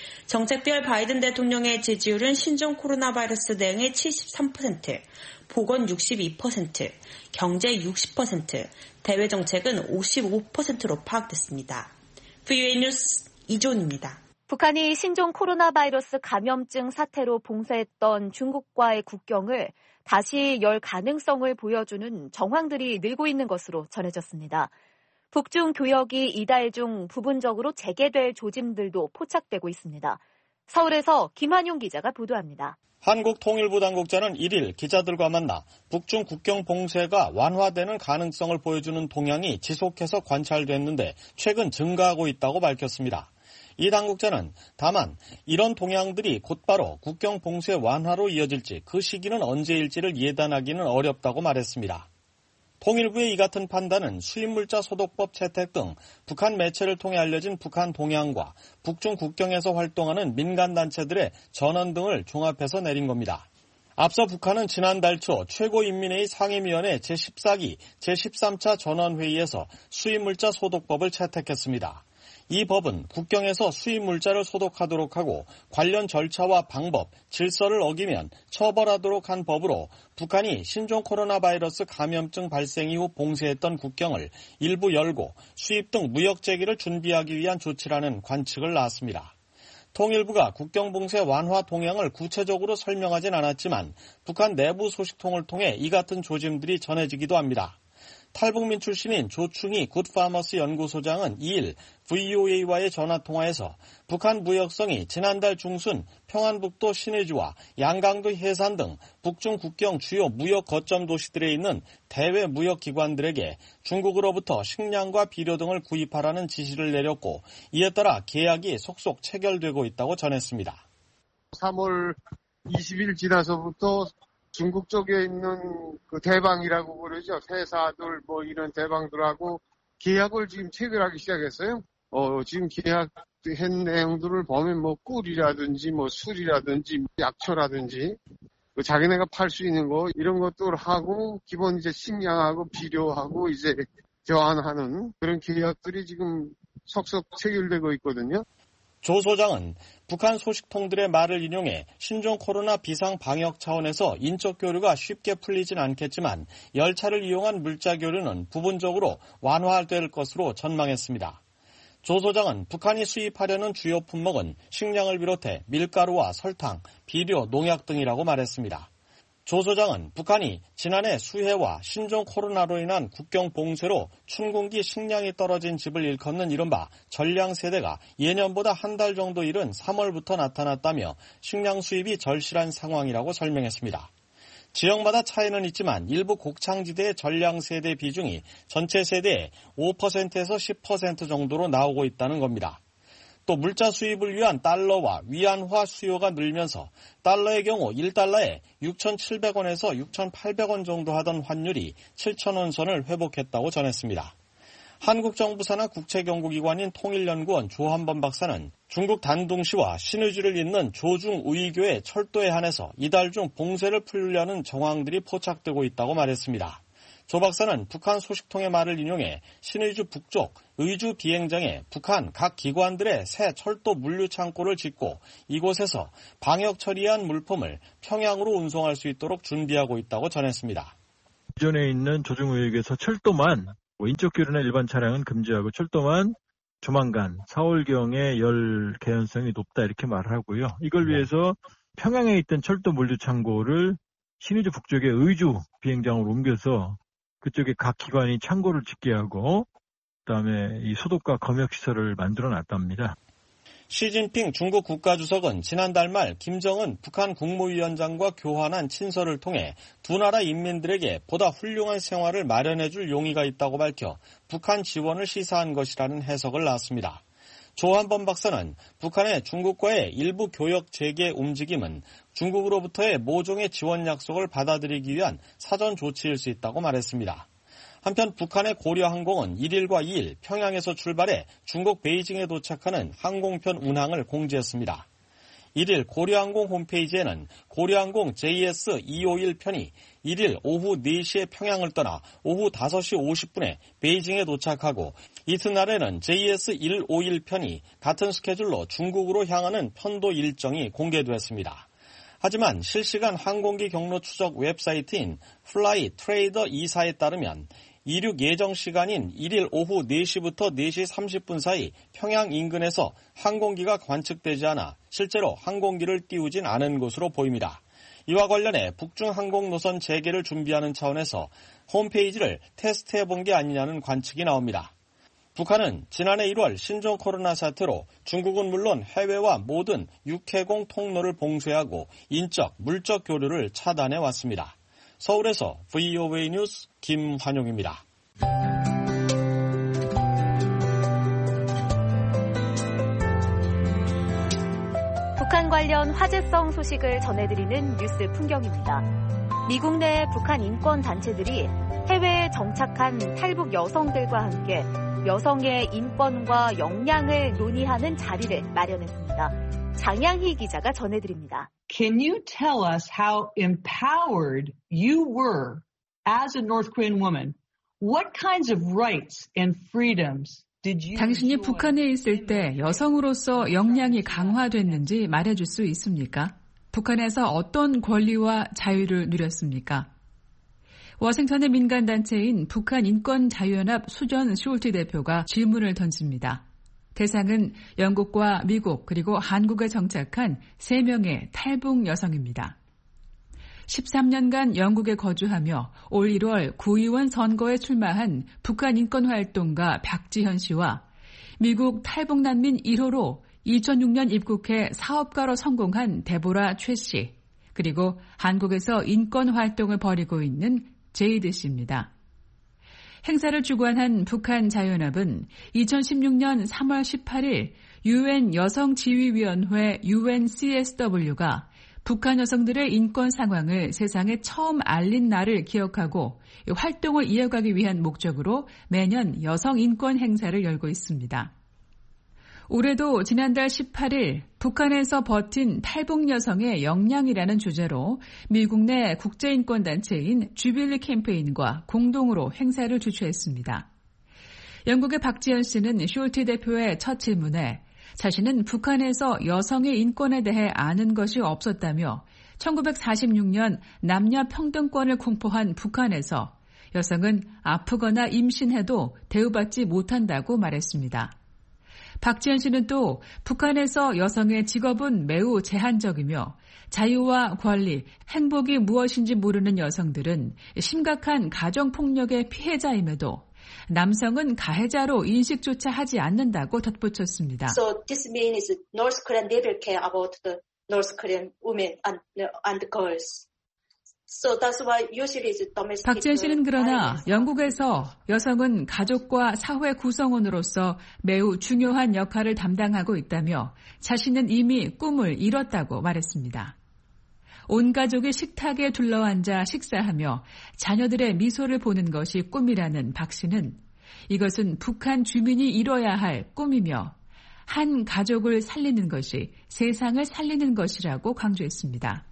정책별 바이든 대통령의 지지율은 신종 코로나 바이러스 대응의 73%, 보건 62%, 경제 60%, 대외 정책은 55%로 파악됐습니다. VOA 뉴스 이존입니다. 북한이 신종 코로나 바이러스 감염증 사태로 봉쇄했던 중국과의 국경을 다시 열 가능성을 보여주는 정황들이 늘고 있는 것으로 전해졌습니다. 북중 교역이 이달 중 부분적으로 재개될 조짐들도 포착되고 있습니다. 서울에서 김한용 기자가 보도합니다. 한국통일부 당국자는 1일 기자들과 만나 북중 국경 봉쇄가 완화되는 가능성을 보여주는 동향이 지속해서 관찰됐는데 최근 증가하고 있다고 밝혔습니다. 이 당국자는 다만 이런 동향들이 곧바로 국경 봉쇄 완화로 이어질지 그 시기는 언제일지를 예단하기는 어렵다고 말했습니다. 통일부의 이 같은 판단은 수입물자 소독법 채택 등 북한 매체를 통해 알려진 북한 동향과 북중 국경에서 활동하는 민간단체들의 전언 등을 종합해서 내린 겁니다. 앞서 북한은 지난달 초 최고인민회의 상임위원회 제14기 제13차 전원회의에서 수입물자 소독법을 채택했습니다. 이 법은 국경에서 수입물자를 소독하도록 하고 관련 절차와 방법, 질서를 어기면 처벌하도록 한 법으로 북한이 신종 코로나 바이러스 감염증 발생 이후 봉쇄했던 국경을 일부 열고 수입 등 무역 재개를 준비하기 위한 조치라는 관측을 낳았습니다. 통일부가 국경 봉쇄 완화 동향을 구체적으로 설명하진 않았지만 북한 내부 소식통을 통해 이 같은 조짐들이 전해지기도 합니다. 탈북민 출신인 조충희 굿파머스 연구소장은 2일 VOA와의 전화통화에서 북한 무역성이 지난달 중순 평안북도 신의주와 양강도 해산 등 북중 국경 주요 무역 거점 도시들에 있는 대외 무역기관들에게 중국으로부터 식량과 비료 등을 구입하라는 지시를 내렸고 이에 따라 계약이 속속 체결되고 있다고 전했습니다. 3월 20일 지나서부터 중국 쪽에 있는 그 대방이라고 그러죠. 회사들 뭐 이런 대방들하고 계약을 지금 체결하기 시작했어요. 지금 계약한 내용들을 보면 뭐 꿀이라든지 뭐 술이라든지 약초라든지 자기네가 팔 수 있는 거 이런 것들 하고 기본 이제 식량하고 비료하고 이제 교환하는 그런 계약들이 지금 속속 체결되고 있거든요. 조 소장은 북한 소식통들의 말을 인용해 신종 코로나 비상 방역 차원에서 인적 교류가 쉽게 풀리진 않겠지만 열차를 이용한 물자 교류는 부분적으로 완화될 것으로 전망했습니다. 조 소장은 북한이 수입하려는 주요 품목은 식량을 비롯해 밀가루와 설탕, 비료, 농약 등이라고 말했습니다. 조 소장은 북한이 지난해 수해와 신종 코로나로 인한 국경 봉쇄로 춘궁기 식량이 떨어진 집을 일컫는 이른바 전량세대가 예년보다 한 달 정도 이른 3월부터 나타났다며 식량 수입이 절실한 상황이라고 설명했습니다. 지역마다 차이는 있지만 일부 곡창지대의 전량세대 비중이 전체 세대의 5%에서 10% 정도로 나오고 있다는 겁니다. 또 물자 수입을 위한 달러와 위안화 수요가 늘면서 달러의 경우 1달러에 6,700원에서 6,800원 정도 하던 환율이 7,000원 선을 회복했다고 전했습니다. 한국 정부 산하 국제경고기관인 통일연구원 조한범 박사는 중국 단둥시와 신의주를 잇는 조중우이교의 철도에 한해서 이달 중 봉쇄를 풀려는 정황들이 포착되고 있다고 말했습니다. 조 박사는 북한 소식통의 말을 인용해 신의주 북쪽 의주 비행장에 북한 각 기관들의 새 철도 물류 창고를 짓고 이곳에서 방역 처리한 물품을 평양으로 운송할 수 있도록 준비하고 있다고 전했습니다. 기존에 있는 조중우익에서 철도만 인적 교류나 일반 차량은 금지하고 철도만 조만간 4월경에 열 개연성이 높다 이렇게 말하고요. 이걸 위해서 평양에 있던 철도 물류 창고를 신의주 북쪽의 의주 비행장으로 옮겨서 그쪽에 각 기관이 창고를 짓게 하고 그다음에 이 소독과 검역시설을 만들어 놨답니다. 시진핑 중국 국가주석은 지난달 말 김정은 북한 국무위원장과 교환한 친서를 통해 두 나라 인민들에게 보다 훌륭한 생활을 마련해 줄 용의가 있다고 밝혀 북한 지원을 시사한 것이라는 해석을 놨습니다. 조한범 박사는 북한의 중국과의 일부 교역 재개 움직임은 중국으로부터의 모종의 지원 약속을 받아들이기 위한 사전 조치일 수 있다고 말했습니다. 한편 북한의 고려항공은 1일과 2일 평양에서 출발해 중국 베이징에 도착하는 항공편 운항을 공지했습니다. 1일 고려항공 홈페이지에는 고려항공 JS251 편이 1일 오후 4시에 평양을 떠나 오후 5시 50분에 베이징에 도착하고 이튿날에는 JS151 편이 같은 스케줄로 중국으로 향하는 편도 일정이 공개됐습니다. 하지만 실시간 항공기 경로 추적 웹사이트인 플라이 트레이더 2사에 따르면 이륙 예정 시간인 1일 오후 4시부터 4시 30분 사이 평양 인근에서 항공기가 관측되지 않아 실제로 항공기를 띄우진 않은 것으로 보입니다. 이와 관련해 북중 항공 노선 재개를 준비하는 차원에서 홈페이지를 테스트해본 게 아니냐는 관측이 나옵니다. 북한은 지난해 1월 신종 코로나 사태로 중국은 물론 해외와 모든 육해공 통로를 봉쇄하고 인적, 물적 교류를 차단해 왔습니다. 서울에서 VOA 뉴스 김환용입니다. 북한 관련 화제성 소식을 전해드리는 뉴스 풍경입니다. 미국 내 북한 인권 단체들이 해외에 정착한 탈북 여성들과 함께 여성의 인권과 역량을 논의하는 자리를 마련했습니다. 장양희 기자가 전해드립니다. Can you tell us how empowered you were as a North Korean woman? What kinds of rights and freedoms did you 당신이 북한에 있을 때 여성으로서 역량이 강화됐는지 말해줄 수 있습니까? 북한에서 어떤 권리와 자유를 누렸습니까? 워싱턴의 민간단체인 북한인권자유연합 수전 숄트 대표가 질문을 던집니다. 대상은 영국과 미국 그리고 한국에 정착한 3명의 탈북 여성입니다. 13년간 영국에 거주하며 올 1월 구의원 선거에 출마한 북한 인권활동가 박지현 씨와 미국 탈북난민 1호로 2006년 입국해 사업가로 성공한 데보라 최 씨, 그리고 한국에서 인권활동을 벌이고 있는 제이드 씨입니다. 행사를 주관한 북한자유연합은 2016년 3월 18일 UN 여성지휘위원회 UNCSW가 북한 여성들의 인권 상황을 세상에 처음 알린 날을 기억하고 활동을 이어가기 위한 목적으로 매년 여성 인권 행사를 열고 있습니다. 올해도 지난달 18일 북한에서 버틴 탈북 여성의 역량이라는 주제로 미국 내 국제인권단체인 주빌리 캠페인과 공동으로 행사를 주최했습니다. 영국의 박지현 씨는 숄티 대표의 첫 질문에 자신은 북한에서 여성의 인권에 대해 아는 것이 없었다며 1946년 남녀 평등권을 공포한 북한에서 여성은 아프거나 임신해도 대우받지 못한다고 말했습니다. 박지현 씨는 또 북한에서 여성의 직업은 매우 제한적이며 자유와 권리, 행복이 무엇인지 모르는 여성들은 심각한 가정폭력의 피해자임에도 남성은 가해자로 인식조차 하지 않는다고 덧붙였습니다. So this means North Korea never care about the North Korean women and girls. So that's why usually is domestic. 박지현 씨는 그러나 영국에서 여성은 가족과 사회 구성원으로서 매우 중요한 역할을 담당하고 있다며 자신은 이미 꿈을 이뤘다고 말했습니다. 온 가족이 식탁에 둘러앉아 식사하며 자녀들의 미소를 보는 것이 꿈이라는 박 씨는 이것은 북한 주민이 이뤄야 할 꿈이며 한 가족을 살리는 것이 세상을 살리는 것이라고 강조했습니다.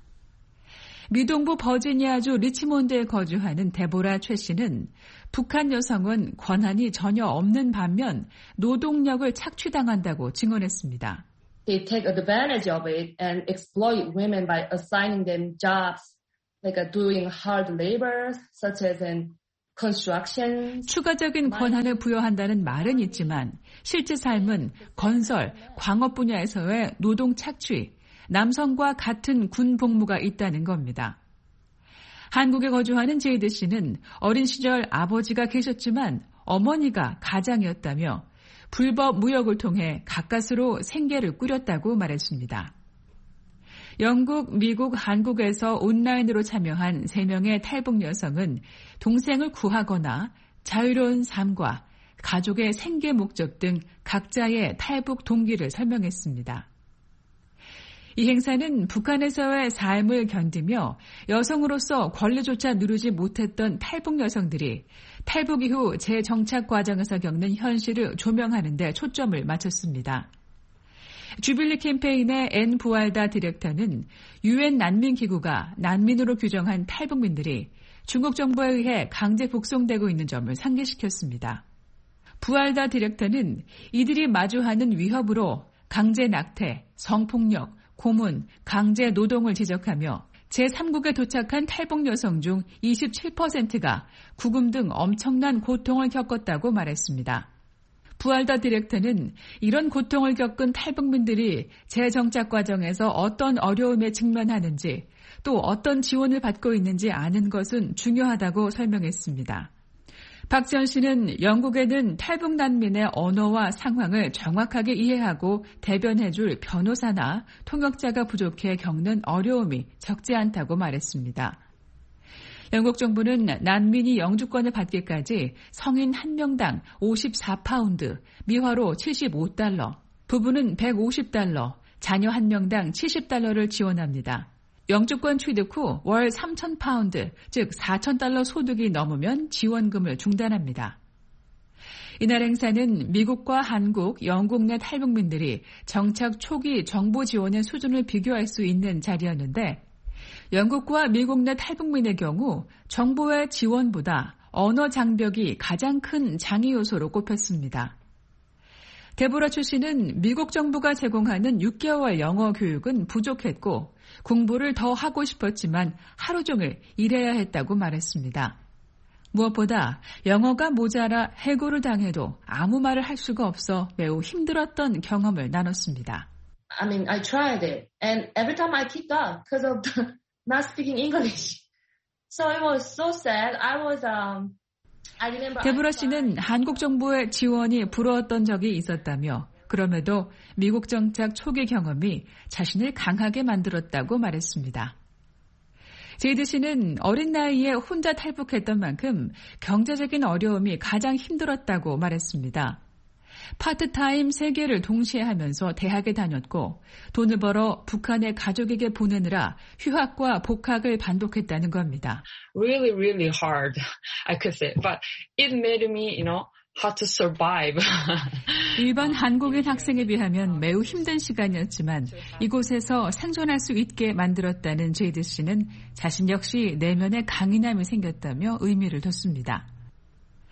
미동부 버지니아주 리치몬드에 거주하는 데보라 최 씨는 북한 여성은 권한이 전혀 없는 반면 노동력을 착취당한다고 증언했습니다. They take advantage of it and exploit women by assigning them jobs like doing hard labor such as in construction. 추가적인 권한을 부여한다는 말은 있지만 실제 삶은 건설, 광업 분야에서의 노동 착취, 남성과 같은 군 복무가 있다는 겁니다. 한국에 거주하는 제이드 씨는 어린 시절 아버지가 계셨지만 어머니가 가장이었다며 불법 무역을 통해 가까스로 생계를 꾸렸다고 말했습니다. 영국, 미국, 한국에서 온라인으로 참여한 3명의 탈북 여성은 동생을 구하거나 자유로운 삶과 가족의 생계 목적 등 각자의 탈북 동기를 설명했습니다. 이 행사는 북한에서의 삶을 견디며 여성으로서 권리조차 누리지 못했던 탈북 여성들이 탈북 이후 재정착 과정에서 겪는 현실을 조명하는 데 초점을 맞췄습니다. 주빌리 캠페인의 앤 부알다 디렉터는 유엔 난민기구가 난민으로 규정한 탈북민들이 중국 정부에 의해 강제 북송되고 있는 점을 상기시켰습니다. 부알다 디렉터는 이들이 마주하는 위협으로 강제 낙태, 성폭력, 고문, 강제 노동을 지적하며 제3국에 도착한 탈북 여성 중 27%가 구금 등 엄청난 고통을 겪었다고 말했습니다. 부알다 디렉터는 이런 고통을 겪은 탈북민들이 재정착 과정에서 어떤 어려움에 직면하는지 또 어떤 지원을 받고 있는지 아는 것은 중요하다고 설명했습니다. 박지현 씨는 영국에는 탈북 난민의 언어와 상황을 정확하게 이해하고 대변해줄 변호사나 통역자가 부족해 겪는 어려움이 적지 않다고 말했습니다. 영국 정부는 난민이 영주권을 받기까지 성인 1명당 54파운드, 미화로 75달러, 부부는 150달러, 자녀 1명당 70달러를 지원합니다. 영주권 취득 후 월 3,000파운드, 즉 4,000달러 소득이 넘으면 지원금을 중단합니다. 이날 행사는 미국과 한국, 영국 내 탈북민들이 정착 초기 정부 지원의 수준을 비교할 수 있는 자리였는데 영국과 미국 내 탈북민의 경우 정부의 지원보다 언어 장벽이 가장 큰 장애 요소로 꼽혔습니다. 데보라 최 씨는 미국 정부가 제공하는 6개월 영어 교육은 부족했고 공부를 더 하고 싶었지만 하루 종일 일해야 했다고 말했습니다. 무엇보다 영어가 모자라 해고를 당해도 아무 말을 할 수가 없어 매우 힘들었던 경험을 나눴습니다. I mean, I tried it, and every time I kicked out because of not speaking English. So it was so sad. 데보라 씨는 한국 정부의 지원이 부러웠던 적이 있었다며 그럼에도 미국 정착 초기 경험이 자신을 강하게 만들었다고 말했습니다. 제이드 씨는 어린 나이에 혼자 탈북했던 만큼 경제적인 어려움이 가장 힘들었다고 말했습니다. 파트타임 3개를 동시에 하면서 대학에 다녔고 돈을 벌어 북한의 가족에게 보내느라 휴학과 복학을 반복했다는 겁니다. Really, really hard, I could say. But it made me, how to survive. 일반 한국인 학생에 비하면 매우 힘든 시간이었지만 이곳에서 생존할 수 있게 만들었다는 제이드 씨는 자신 역시 내면에 강인함이 생겼다며 의미를 뒀습니다.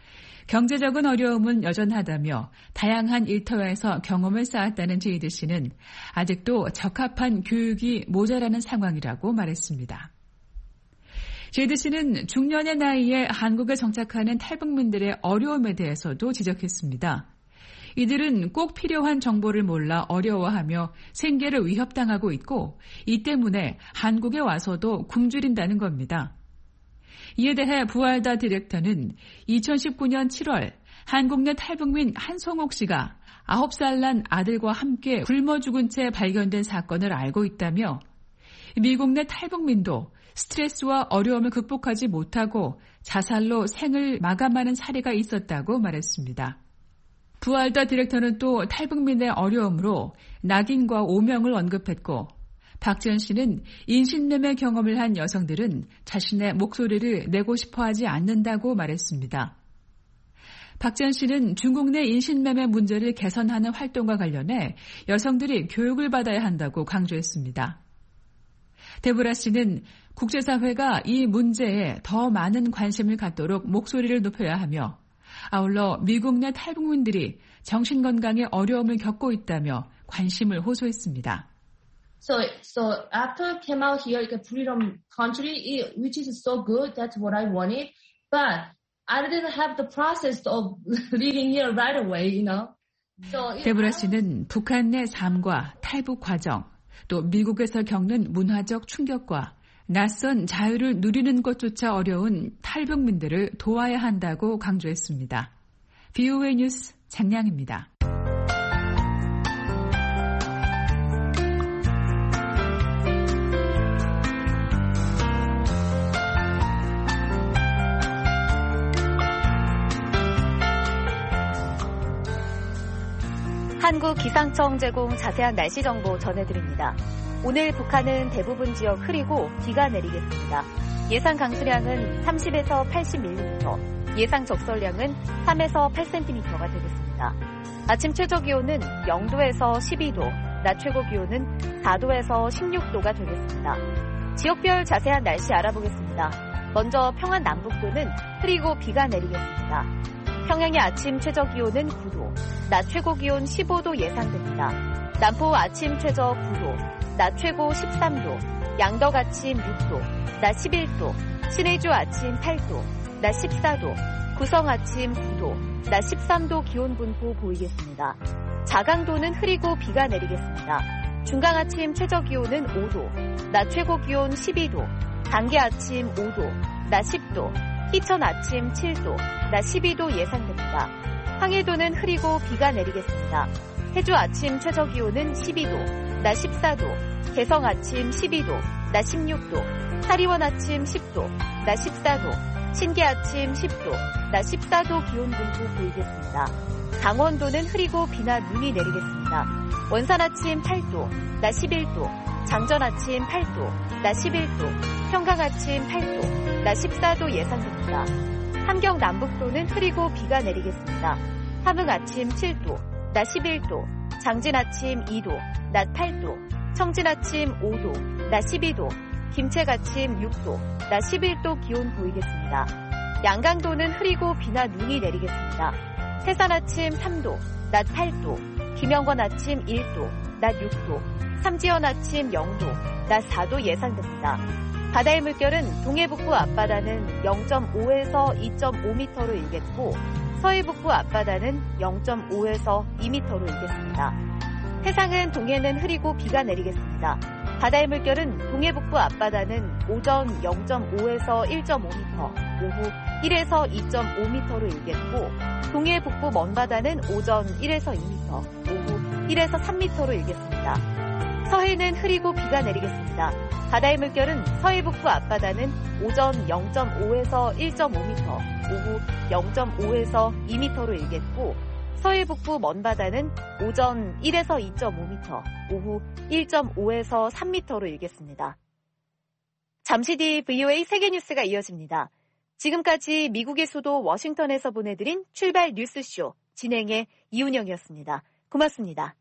경제적인 어려움은 여전하다며 다양한 일터에서 경험을 쌓았다는 제이드 씨는 아직도 적합한 교육이 모자라는 상황이라고 말했습니다. 제이드 씨는 중년의 나이에 한국에 정착하는 탈북민들의 어려움에 대해서도 지적했습니다. 이들은 꼭 필요한 정보를 몰라 어려워하며 생계를 위협당하고 있고 이 때문에 한국에 와서도 굶주린다는 겁니다. 이에 대해 부알다 디렉터는 2019년 7월 한국 내 탈북민 한송옥 씨가 9살 난 아들과 함께 굶어 죽은 채 발견된 사건을 알고 있다며 미국 내 탈북민도 스트레스와 어려움을 극복하지 못하고 자살로 생을 마감하는 사례가 있었다고 말했습니다. 부알다 디렉터는 또 탈북민의 어려움으로 낙인과 오명을 언급했고 박지연 씨는 인신매매 경험을 한 여성들은 자신의 목소리를 내고 싶어하지 않는다고 말했습니다. 박지연 씨는 중국 내 인신매매 문제를 개선하는 활동과 관련해 여성들이 교육을 받아야 한다고 강조했습니다. 데보라 씨는 국제사회가 이 문제에 더 많은 관심을 갖도록 목소리를 높여야 하며 아울러 미국 내 탈북민들이 정신건강에 어려움을 겪고 있다며 관심을 호소했습니다. So after I came out here, like a freedom country, which is so good, that's what I wanted. But I didn't have the process of living here right away, you know. 데보라 씨는 북한 내 삶과 탈북 과정, 또 미국에서 겪는 문화적 충격과 낯선 자유를 누리는 것조차 어려운 탈북민들을 도와야 한다고 강조했습니다. VOA 뉴스 장량입니다. 한국기상청 제공 자세한 날씨 정보 전해드립니다. 오늘 북한은 대부분 지역 흐리고 비가 내리겠습니다. 예상 강수량은 30에서 80mm, 예상 적설량은 3에서 8cm가 되겠습니다. 아침 최저기온은 0도에서 12도, 낮 최고기온은 4도에서 16도가 되겠습니다. 지역별 자세한 날씨 알아보겠습니다. 먼저 평안 남북도는 흐리고 비가 내리겠습니다. 평양의 아침 최저기온은 9도, 낮 최고기온 15도 예상됩니다. 남포 아침 최저 9도, 낮 최고 13도, 양덕 아침 6도, 낮 11도, 신의주 아침 8도, 낮 14도, 구성 아침 9도, 낮 13도 기온 분포 보이겠습니다. 자강도는 흐리고 비가 내리겠습니다. 중강 아침 최저 기온은 5도, 낮 최고 기온 12도, 단계 아침 5도, 낮 10도, 희천 아침 7도, 낮 12도 예상됩니다. 황해도는 흐리고 비가 내리겠습니다. 해주 아침 최저 기온은 12도, 낮 14도, 개성 아침 12도, 낮 16도, 사리원 아침 10도, 낮 14도, 신계 아침 10도, 낮 14도 기온 분포 보이겠습니다. 강원도는 흐리고 비나 눈이 내리겠습니다. 원산 아침 8도, 낮 11도, 장전 아침 8도, 낮 11도, 평강 아침 8도, 낮 14도 예상됩니다. 함경 남북도는 흐리고 비가 내리겠습니다. 함흥 아침 7도, 낮 11도, 장진 아침 2도, 낮 8도, 청진 아침 5도, 낮 12도, 김책 아침 6도, 낮 11도 기온 보이겠습니다. 양강도는 흐리고 비나 눈이 내리겠습니다. 태산 아침 3도, 낮 8도, 김영권 아침 1도, 낮 6도, 삼지연 아침 0도, 낮 4도 예상됩니다. 바다의 물결은 동해북부 앞바다는 0.5에서 2.5m로 일겠고 서해북부 앞바다는 0.5에서 2m로 일겠습니다. 해상은 동해는 흐리고 비가 내리겠습니다. 바다의 물결은 동해북부 앞바다는 오전 0.5에서 1.5m, 오후 1에서 2.5m로 일겠고 동해북부 먼바다는 오전 1에서 2m, 오후 1에서 3m로 일겠습니다. 서해는 흐리고 비가 내리겠습니다. 바다의 물결은 서해북부 앞바다는 오전 0.5에서 1.5m, 오후 0.5에서 2m로 일겠고 서해북부 먼바다는 오전 1에서 2.5m, 오후 1.5에서 3m로 일겠습니다. 잠시 뒤 VOA 세계뉴스가 이어집니다. 지금까지 미국의 수도 워싱턴에서 보내드린 출발 뉴스쇼 진행의 이운영이었습니다. 고맙습니다.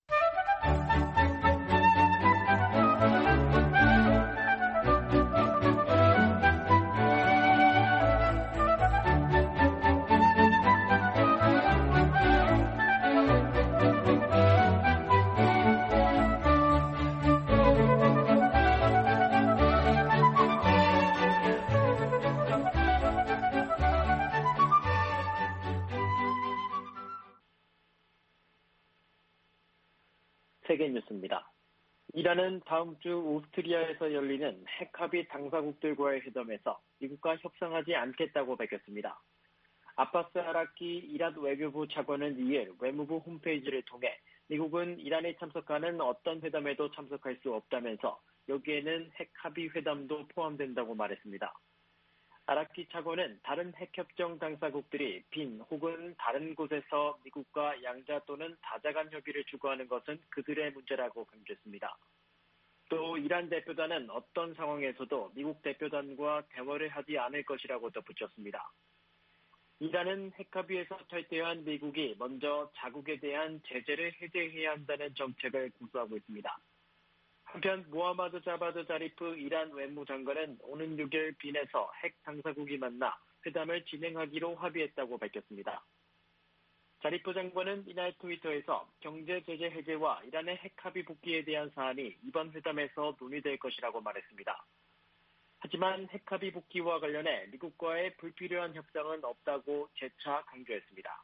세계뉴스입니다. 이란은 다음 주 오스트리아에서 열리는 핵합의 당사국들과의 회담에서 미국과 협상하지 않겠다고 밝혔습니다. 아바스 아라키 이란 외교부 차관은 2일 외무부 홈페이지를 통해 미국은 이란에 참석하는 어떤 회담에도 참석할 수 없다면서 여기에는 핵합의 회담도 포함된다고 말했습니다. 아라키 차관은 다른 핵협정 당사국들이 빈 혹은 다른 곳에서 미국과 양자 또는 다자 간 협의를 추구하는 것은 그들의 문제라고 강조했습니다. 또 이란 대표단은 어떤 상황에서도 미국 대표단과 대화를 하지 않을 것이라고 덧붙였습니다. 이란은 핵합의에서 탈퇴한 미국이 먼저 자국에 대한 제재를 해제해야 한다는 정책을 고수하고 있습니다. 한편 무하마드 자바드 자리프 이란 외무장관은 오는 6일 빈에서 핵 당사국이 만나 회담을 진행하기로 합의했다고 밝혔습니다. 자리프 장관은 이날 트위터에서 경제 제재 해제와 이란의 핵합의 복귀에 대한 사안이 이번 회담에서 논의될 것이라고 말했습니다. 하지만 핵합의 복귀와 관련해 미국과의 불필요한 협상은 없다고 재차 강조했습니다.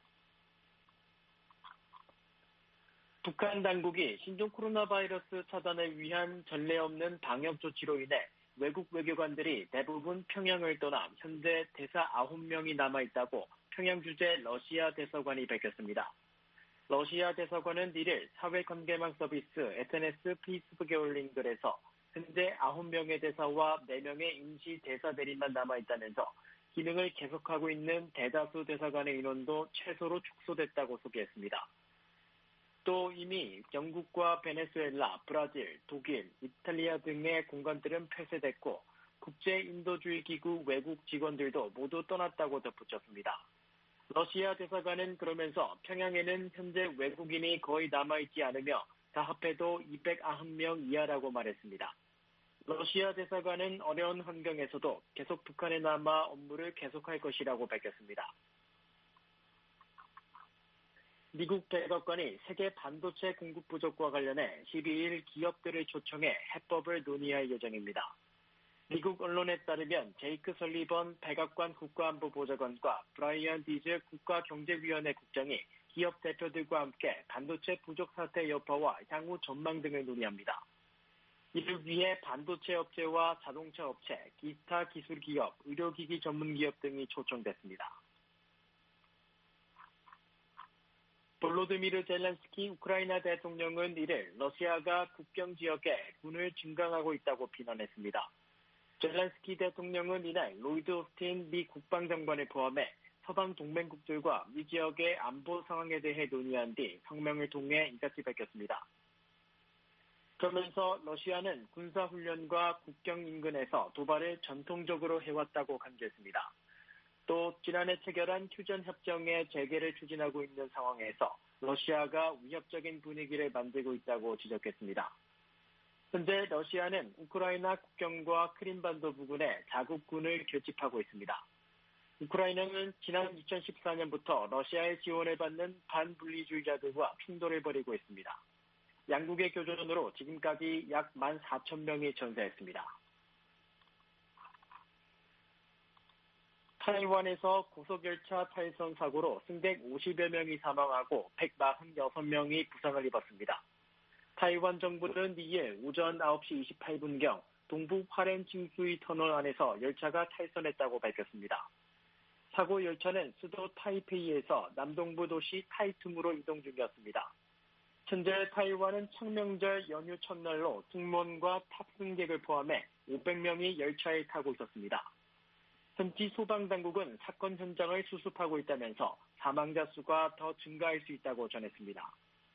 북한 당국이 신종 코로나 바이러스 차단을 위한 전례 없는 방역 조치로 인해 외국 외교관들이 대부분 평양을 떠나 현재 대사 9명이 남아있다고 평양 주재 러시아 대사관이 밝혔습니다. 러시아 대사관은 1일 사회관계망 서비스 SNS 페이스북에 올린 글에서 현재 9명의 대사와 4명의 임시 대사 대리만 남아있다면서 기능을 계속하고 있는 대다수 대사관의 인원도 최소로 축소됐다고 소개했습니다. 또 이미 영국과 베네수엘라, 브라질, 독일, 이탈리아 등의 공간들은 폐쇄됐고 국제인도주의기구 외국 직원들도 모두 떠났다고 덧붙였습니다. 러시아 대사관은 그러면서 평양에는 현재 외국인이 거의 남아있지 않으며 다 합해도 290명 이하라고 말했습니다. 러시아 대사관은 어려운 환경에서도 계속 북한에 남아 업무를 계속할 것이라고 밝혔습니다. 미국 백악관이 세계 반도체 공급 부족과 관련해 12일 기업들을 초청해 해법을 논의할 예정입니다. 미국 언론에 따르면 제이크 설리번 백악관 국가안보보좌관과 브라이언 디즈 국가경제위원회 국장이 기업 대표들과 함께 반도체 부족 사태 여파와 향후 전망 등을 논의합니다. 이를 위해 반도체 업체와 자동차 업체, 기타 기술 기업, 의료기기 전문 기업 등이 초청됐습니다. 볼로드미르 젤렌스키 우크라이나 대통령은 1일 러시아가 국경 지역에 군을 증강하고 있다고 비난했습니다. 젤렌스키 대통령은 이날 로이드 오스틴 미 국방장관을 포함해 서방 동맹국들과 미 지역의 안보 상황에 대해 논의한 뒤 성명을 통해 이같이 밝혔습니다. 그러면서 러시아는 군사훈련과 국경 인근에서 도발을 전통적으로 해왔다고 강조했습니다. 또 지난해 체결한 휴전협정의 재개를 추진하고 있는 상황에서 러시아가 위협적인 분위기를 만들고 있다고 지적했습니다. 현재 러시아는 우크라이나 국경과 크림반도 부근에 자국군을 결집하고 있습니다. 우크라이나는 지난 2014년부터 러시아의 지원을 받는 반분리주의자들과 충돌을 벌이고 있습니다. 양국의 교전으로 지금까지 약 14,000명이 전사했습니다. 타이완에서 고속열차 탈선 사고로 승객 50여 명이 사망하고 146명이 부상을 입었습니다. 타이완 정부는 2일 오전 9시 28분경 동부 화롄 칭수이 터널 안에서 열차가 탈선했다고 밝혔습니다. 사고 열차는 수도 타이페이에서 남동부 도시 타이퉁으로 이동 중이었습니다. 현재 타이완은 청명절 연휴 첫날로 승무원과 탑승객을 포함해 500명이 열차에 타고 있었습니다. 현지 소방당국은 사건 현장을 수습하고 있다면서 사망자 수가 더 증가할 수 있다고 전했습니다.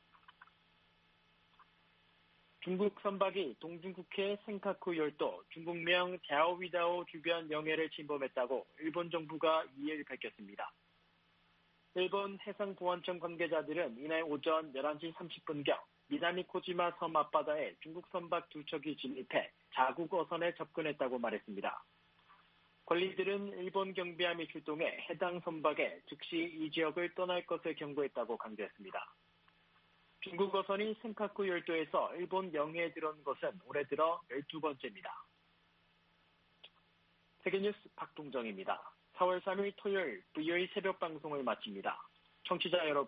중국 선박이 동중국해 센카쿠 열도 중국명 갸오위다오 주변 영해를 침범했다고 일본 정부가 2일 밝혔습니다. 일본 해상보안청 관계자들은 이날 오전 11시 30분경 미나미코지마 섬 앞바다에 중국 선박 2척이 진입해 자국 어선에 접근했다고 말했습니다. 관리들은 일본 경비함이 출동해 해당 선박에 즉시 이 지역을 떠날 것을 경고했다고 강조했습니다. 중국 어선이 센카쿠 열도에서 일본 영해에 들어온 것은 올해 들어 12번째입니다. 세계뉴스 박동정입니다. 4월 3일 토요일 VOA 새벽 방송을 마칩니다. 청취자 여러분